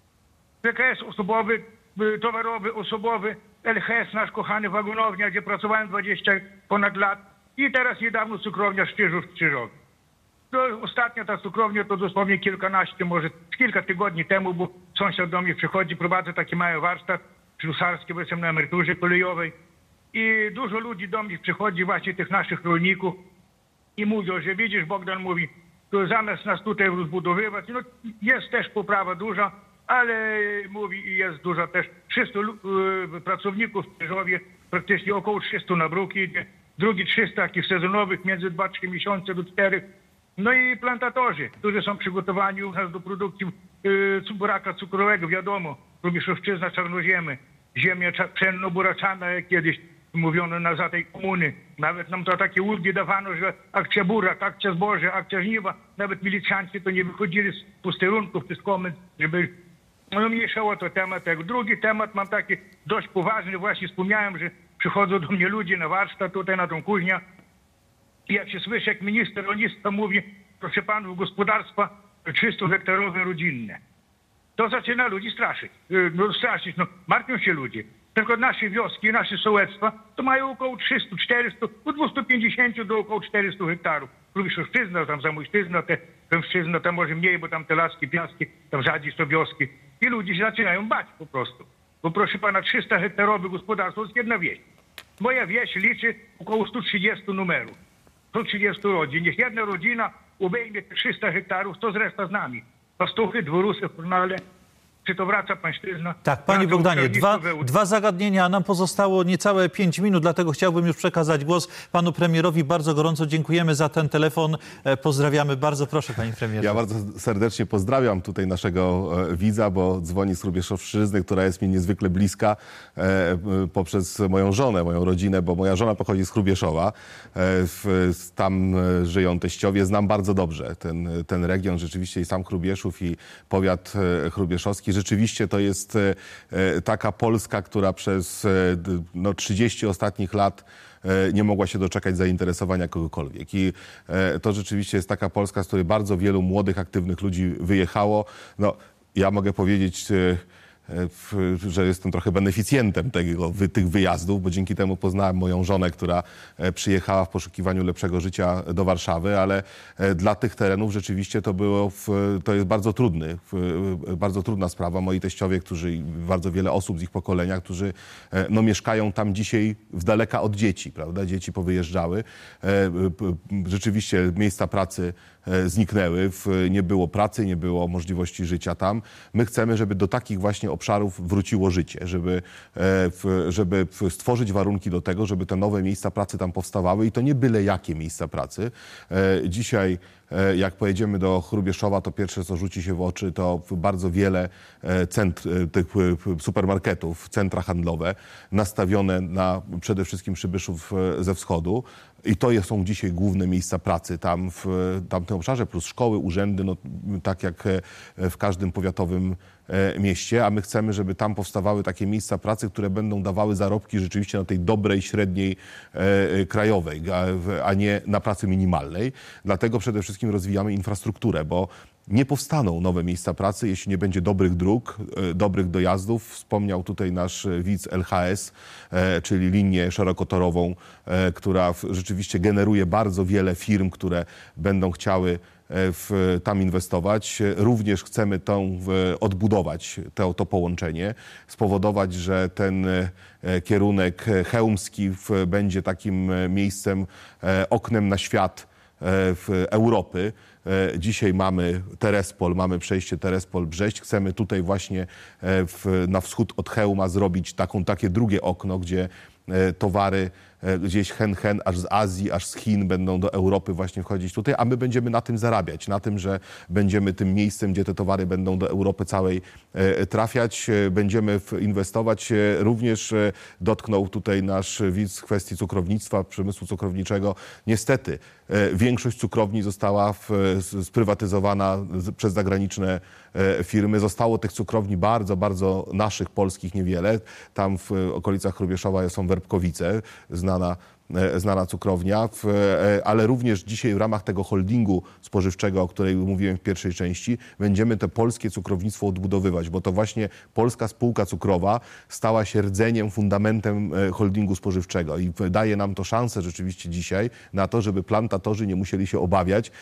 P K S osobowy, towarowy, osobowy, L H S, nasz kochany wagonownia, gdzie pracowałem dwadzieścia ponad lat i teraz niedawno cukrownia Szczyżów w Krzyżowie. To ostatnia ta cukrownia to dosłownie kilkanaście, może kilka tygodni temu, bo sąsiad do mnie przychodzi, prowadzę taki mały warsztat ślusarski, bo jestem na emeryturze kolejowej i dużo ludzi do mnie przychodzi, właśnie tych naszych rolników i mówią, że widzisz, Bogdan mówi, to zamiast nas tutaj rozbudowywać, no jest też poprawa duża, ale mówi, jest dużo też trzystu y, pracowników w Krzyżowie, praktycznie około trzystu na bruki, drugi trzysta takich sezonowych, między dwa trzy miesiące do czterech. No i plantatorzy, którzy są przygotowani u nas do produkcji y, buraka cukrowego, wiadomo, Hrubieszowszczyzna, czarnoziemy, ziemia pszenno-buraczana, jak kiedyś mówiono na za tej komuny. Nawet nam to takie ulgi dawano, że akcja burak, akcja zboże, akcja żniwa, nawet milicjanci to nie wychodzili z posterunków, z komend, żeby no, mniejszało to temat. Jak drugi temat mam taki dość poważny, właśnie wspomniałem, że przychodzą do mnie ludzie na warsztat tutaj na tą kuźnię. I jak się słyszy, jak minister rolnictwa mówi, proszę panów, gospodarstwa trzystuhektarowe rodzinne, to zaczyna ludzi straszyć. No straszyć, no martwią się ludzie. Tylko nasze wioski, nasze sołectwa to mają około trzysta, czterysta, od dwieście pięćdziesiąt do około czterystu hektarów. Hrubieszowszczyzna, tam Zamojszczyzna, te Kępszczyzna, tam może mniej, bo tam te laski, piaski, tam rzadziej są wioski. I ludzie się zaczynają bać po prostu. Bo proszę pana, trzysta hektarowe gospodarstwo to jest jedna wieś. Moja wieś liczy około sto trzydzieści numerów. sto trzydzieści rodzin. Niech jedna rodzina obejmie trzysta hektarów, to zresztą z nami. Pastuchy, dworusy, fornale. Czy to wraca pańszczyzna? Tak, panie Bogdanie, dwa, dwa zagadnienia, a nam pozostało niecałe pięć minut, dlatego chciałbym już przekazać głos panu premierowi. Bardzo gorąco dziękujemy za ten telefon. Pozdrawiamy bardzo. Proszę, panie premierze. Ja bardzo serdecznie pozdrawiam tutaj naszego widza, bo dzwoni z Hrubieszowszczyzny, która jest mi niezwykle bliska e, poprzez moją żonę, moją rodzinę, bo moja żona pochodzi z Hrubieszowa. E, w, tam żyją teściowie. Znam bardzo dobrze ten, ten region, rzeczywiście i sam Hrubieszów, i powiat hrubieszowski. Rzeczywiście to jest taka Polska, która przez no, trzydzieści ostatnich lat nie mogła się doczekać zainteresowania kogokolwiek. I to rzeczywiście jest taka Polska, z której bardzo wielu młodych, aktywnych ludzi wyjechało. No, ja mogę powiedzieć, że jestem trochę beneficjentem tego, tych wyjazdów, bo dzięki temu poznałem moją żonę, która przyjechała w poszukiwaniu lepszego życia do Warszawy, ale dla tych terenów rzeczywiście to było, to jest bardzo trudny, bardzo trudna sprawa. Moi teściowie, którzy, bardzo wiele osób z ich pokolenia, którzy no, mieszkają tam dzisiaj z daleka od dzieci, prawda? Dzieci powyjeżdżały. Rzeczywiście miejsca pracy zniknęły, nie było pracy, nie było możliwości życia tam. My chcemy, żeby do takich właśnie obszarów wróciło życie, żeby, żeby stworzyć warunki do tego, żeby te nowe miejsca pracy tam powstawały i to nie byle jakie miejsca pracy. Dzisiaj jak pojedziemy do Hrubieszowa, to pierwsze, co rzuci się w oczy, to bardzo wiele centr, tych supermarketów, centra handlowe nastawione na przede wszystkim przybyszów ze wschodu. I to są dzisiaj główne miejsca pracy tam w tamtym obszarze, plus szkoły, urzędy, no, tak jak w każdym powiatowym mieście, a my chcemy, żeby tam powstawały takie miejsca pracy, które będą dawały zarobki rzeczywiście na tej dobrej, średniej e, krajowej, a, a nie na pracy minimalnej. Dlatego przede wszystkim rozwijamy infrastrukturę, bo nie powstaną nowe miejsca pracy, jeśli nie będzie dobrych dróg, e, dobrych dojazdów. Wspomniał tutaj nasz widz L H S, e, czyli linię szerokotorową, e, która w, rzeczywiście generuje bardzo wiele firm, które będą chciały W, tam inwestować. Również chcemy tą, w, odbudować to, to połączenie, spowodować, że ten e, kierunek chełmski w, będzie takim miejscem, e, oknem na świat e, w Europy. E, dzisiaj mamy Terespol, mamy przejście Terespol-Brześć. Chcemy tutaj właśnie e, w, na wschód od Chełma zrobić taką, takie drugie okno, gdzie towary gdzieś hen, hen, aż z Azji, aż z Chin będą do Europy właśnie wchodzić tutaj, a my będziemy na tym zarabiać, na tym, że będziemy tym miejscem, gdzie te towary będą do Europy całej trafiać, będziemy inwestować. Również dotknął tutaj nasz widz kwestii cukrownictwa, przemysłu cukrowniczego. Niestety większość cukrowni została sprywatyzowana przez zagraniczne firmy. Zostało tych cukrowni bardzo, bardzo naszych, polskich niewiele. Tam w okolicach Hrubieszowa są Werbkowice, znana, znana cukrownia, ale również dzisiaj w ramach tego holdingu spożywczego, o której mówiłem w pierwszej części, będziemy to polskie cukrownictwo odbudowywać, bo to właśnie polska spółka cukrowa stała się rdzeniem, fundamentem holdingu spożywczego i daje nam to szansę rzeczywiście dzisiaj na to, żeby plantatorzy nie musieli się obawiać,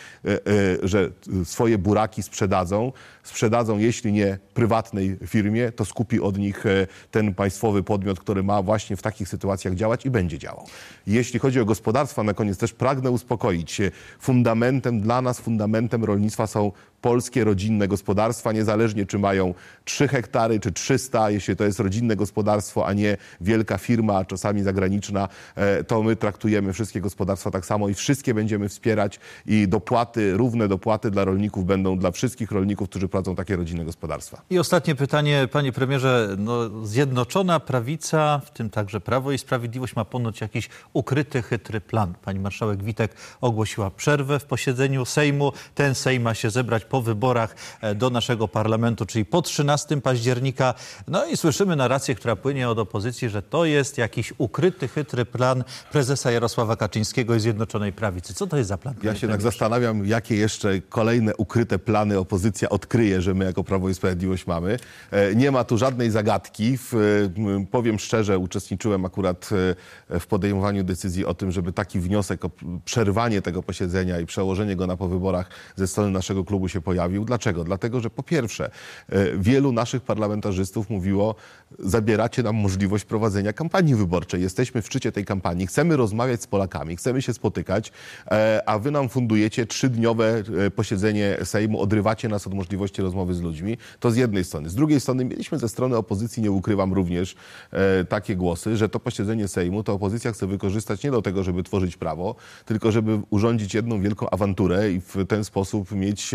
że swoje buraki sprzedadzą. Sprzedadzą, jeśli nie prywatnej firmie, to skupi od nich ten państwowy podmiot, który ma właśnie w takich sytuacjach działać i będzie działał. Jeśli chodzi o gospodarstwa, na koniec też pragnę uspokoić się. Fundamentem dla nas, fundamentem rolnictwa są polskie rodzinne gospodarstwa, niezależnie czy mają trzy hektary czy trzysta, jeśli to jest rodzinne gospodarstwo, a nie wielka firma, a czasami zagraniczna, to my traktujemy wszystkie gospodarstwa tak samo i wszystkie będziemy wspierać i dopłaty, równe dopłaty dla rolników będą dla wszystkich rolników, którzy prowadzą takie rodzinne gospodarstwa. I ostatnie pytanie, panie premierze. No, Zjednoczona Prawica, w tym także Prawo i Sprawiedliwość, ma ponoć jakiś ukryty, chytry plan. Pani marszałek Witek ogłosiła przerwę w posiedzeniu Sejmu. Ten Sejm ma się zebrać po wyborach do naszego parlamentu, czyli po trzynastego października. No i słyszymy narrację, która płynie od opozycji, że to jest jakiś ukryty, chytry plan prezesa Jarosława Kaczyńskiego i Zjednoczonej Prawicy. Co to jest za plan? Ja się tak zastanawiam, jakie jeszcze kolejne ukryte plany opozycja odkryje, że my jako Prawo i Sprawiedliwość mamy. Nie ma tu żadnej zagadki. Powiem szczerze, uczestniczyłem akurat w podejmowaniu decyzji o tym, żeby taki wniosek o przerwanie tego posiedzenia i przełożenie go na po wyborach ze strony naszego klubu się pojawił. Dlaczego? Dlatego, że po pierwsze wielu naszych parlamentarzystów mówiło, zabieracie nam możliwość prowadzenia kampanii wyborczej. Jesteśmy w szczycie tej kampanii, chcemy rozmawiać z Polakami, chcemy się spotykać, a wy nam fundujecie trzydniowe posiedzenie Sejmu, odrywacie nas od możliwości rozmowy z ludźmi. To z jednej strony. Z drugiej strony mieliśmy ze strony opozycji, nie ukrywam również, takie głosy, że to posiedzenie Sejmu to opozycja chce wykorzystać nie do tego, żeby tworzyć prawo, tylko żeby urządzić jedną wielką awanturę i w ten sposób mieć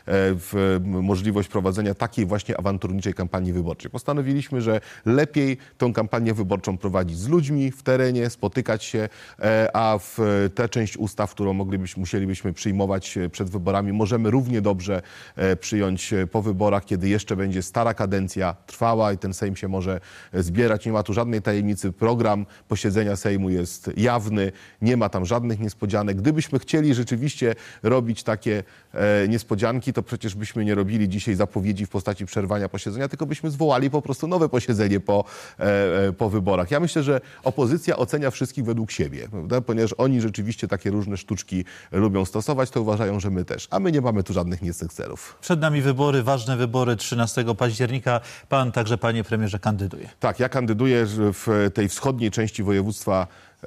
w możliwość prowadzenia takiej właśnie awanturniczej kampanii wyborczej. Postanowiliśmy, że lepiej tą kampanię wyborczą prowadzić z ludźmi w terenie, spotykać się, a w tę część ustaw, którą moglibyśmy, musielibyśmy przyjmować przed wyborami, możemy równie dobrze przyjąć po wyborach, kiedy jeszcze będzie stara kadencja trwała i ten Sejm się może zbierać. Nie ma tu żadnej tajemnicy. Program posiedzenia Sejmu jest jawny, nie ma tam żadnych niespodzianek. Gdybyśmy chcieli rzeczywiście robić takie niespodzianki, to przecież byśmy nie robili dzisiaj zapowiedzi w postaci przerwania posiedzenia, tylko byśmy zwołali po prostu nowe posiedzenie po, e, po wyborach. Ja myślę, że opozycja ocenia wszystkich według siebie, prawda? Ponieważ oni rzeczywiście takie różne sztuczki lubią stosować, to uważają, że my też. A my nie mamy tu żadnych niecnych celów. Przed nami wybory, ważne wybory trzynastego października. Pan także, panie premierze, kandyduje. Tak, ja kandyduję w tej wschodniej części województwa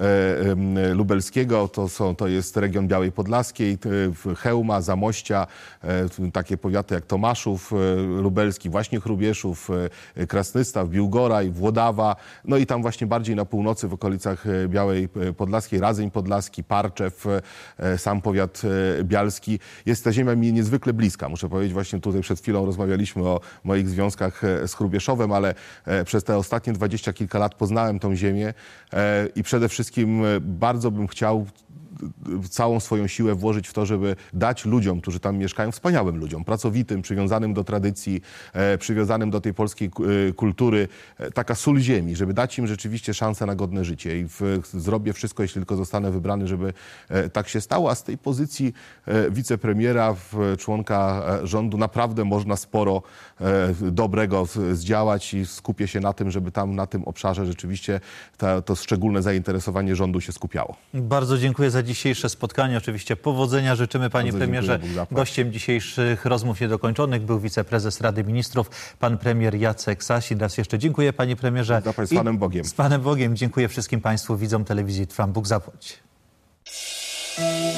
lubelskiego, to, są, to jest region Białej Podlaskiej, Chełma, Zamościa, takie powiaty jak Tomaszów lubelski, właśnie Hrubieszów, Krasnystaw, Biłgoraj, Włodawa, no i tam właśnie bardziej na północy w okolicach Białej Podlaskiej, Radzeń Podlaski, Parczew, sam powiat bialski. Jest ta ziemia mi niezwykle bliska, muszę powiedzieć, właśnie tutaj przed chwilą rozmawialiśmy o moich związkach z Hrubieszowem, ale przez te ostatnie dwadzieścia kilka lat poznałem tą ziemię i przede wszystkim bardzo bym chciał całą swoją siłę włożyć w to, żeby dać ludziom, którzy tam mieszkają, wspaniałym ludziom, pracowitym, przywiązanym do tradycji, e, przywiązanym do tej polskiej e, kultury, e, taka sól ziemi, żeby dać im rzeczywiście szansę na godne życie. I w, zrobię wszystko, jeśli tylko zostanę wybrany, żeby e, tak się stało. A z tej pozycji e, wicepremiera, w, członka e, rządu naprawdę można sporo e, dobrego z, zdziałać i skupię się na tym, żeby tam na tym obszarze rzeczywiście ta, to szczególne zainteresowanie rządu się skupiało. Bardzo dziękuję za dzisiejsze spotkanie. Oczywiście powodzenia życzymy, panie Bardzo premierze. Gościem dzisiejszych rozmów niedokończonych był wiceprezes Rady Ministrów, pan premier Jacek Sasin. Raz jeszcze dziękuję, panie premierze. Z Panem Bogiem. Z Panem Bogiem. Dziękuję wszystkim państwu widzom telewizji Trwam. Bóg zapłać.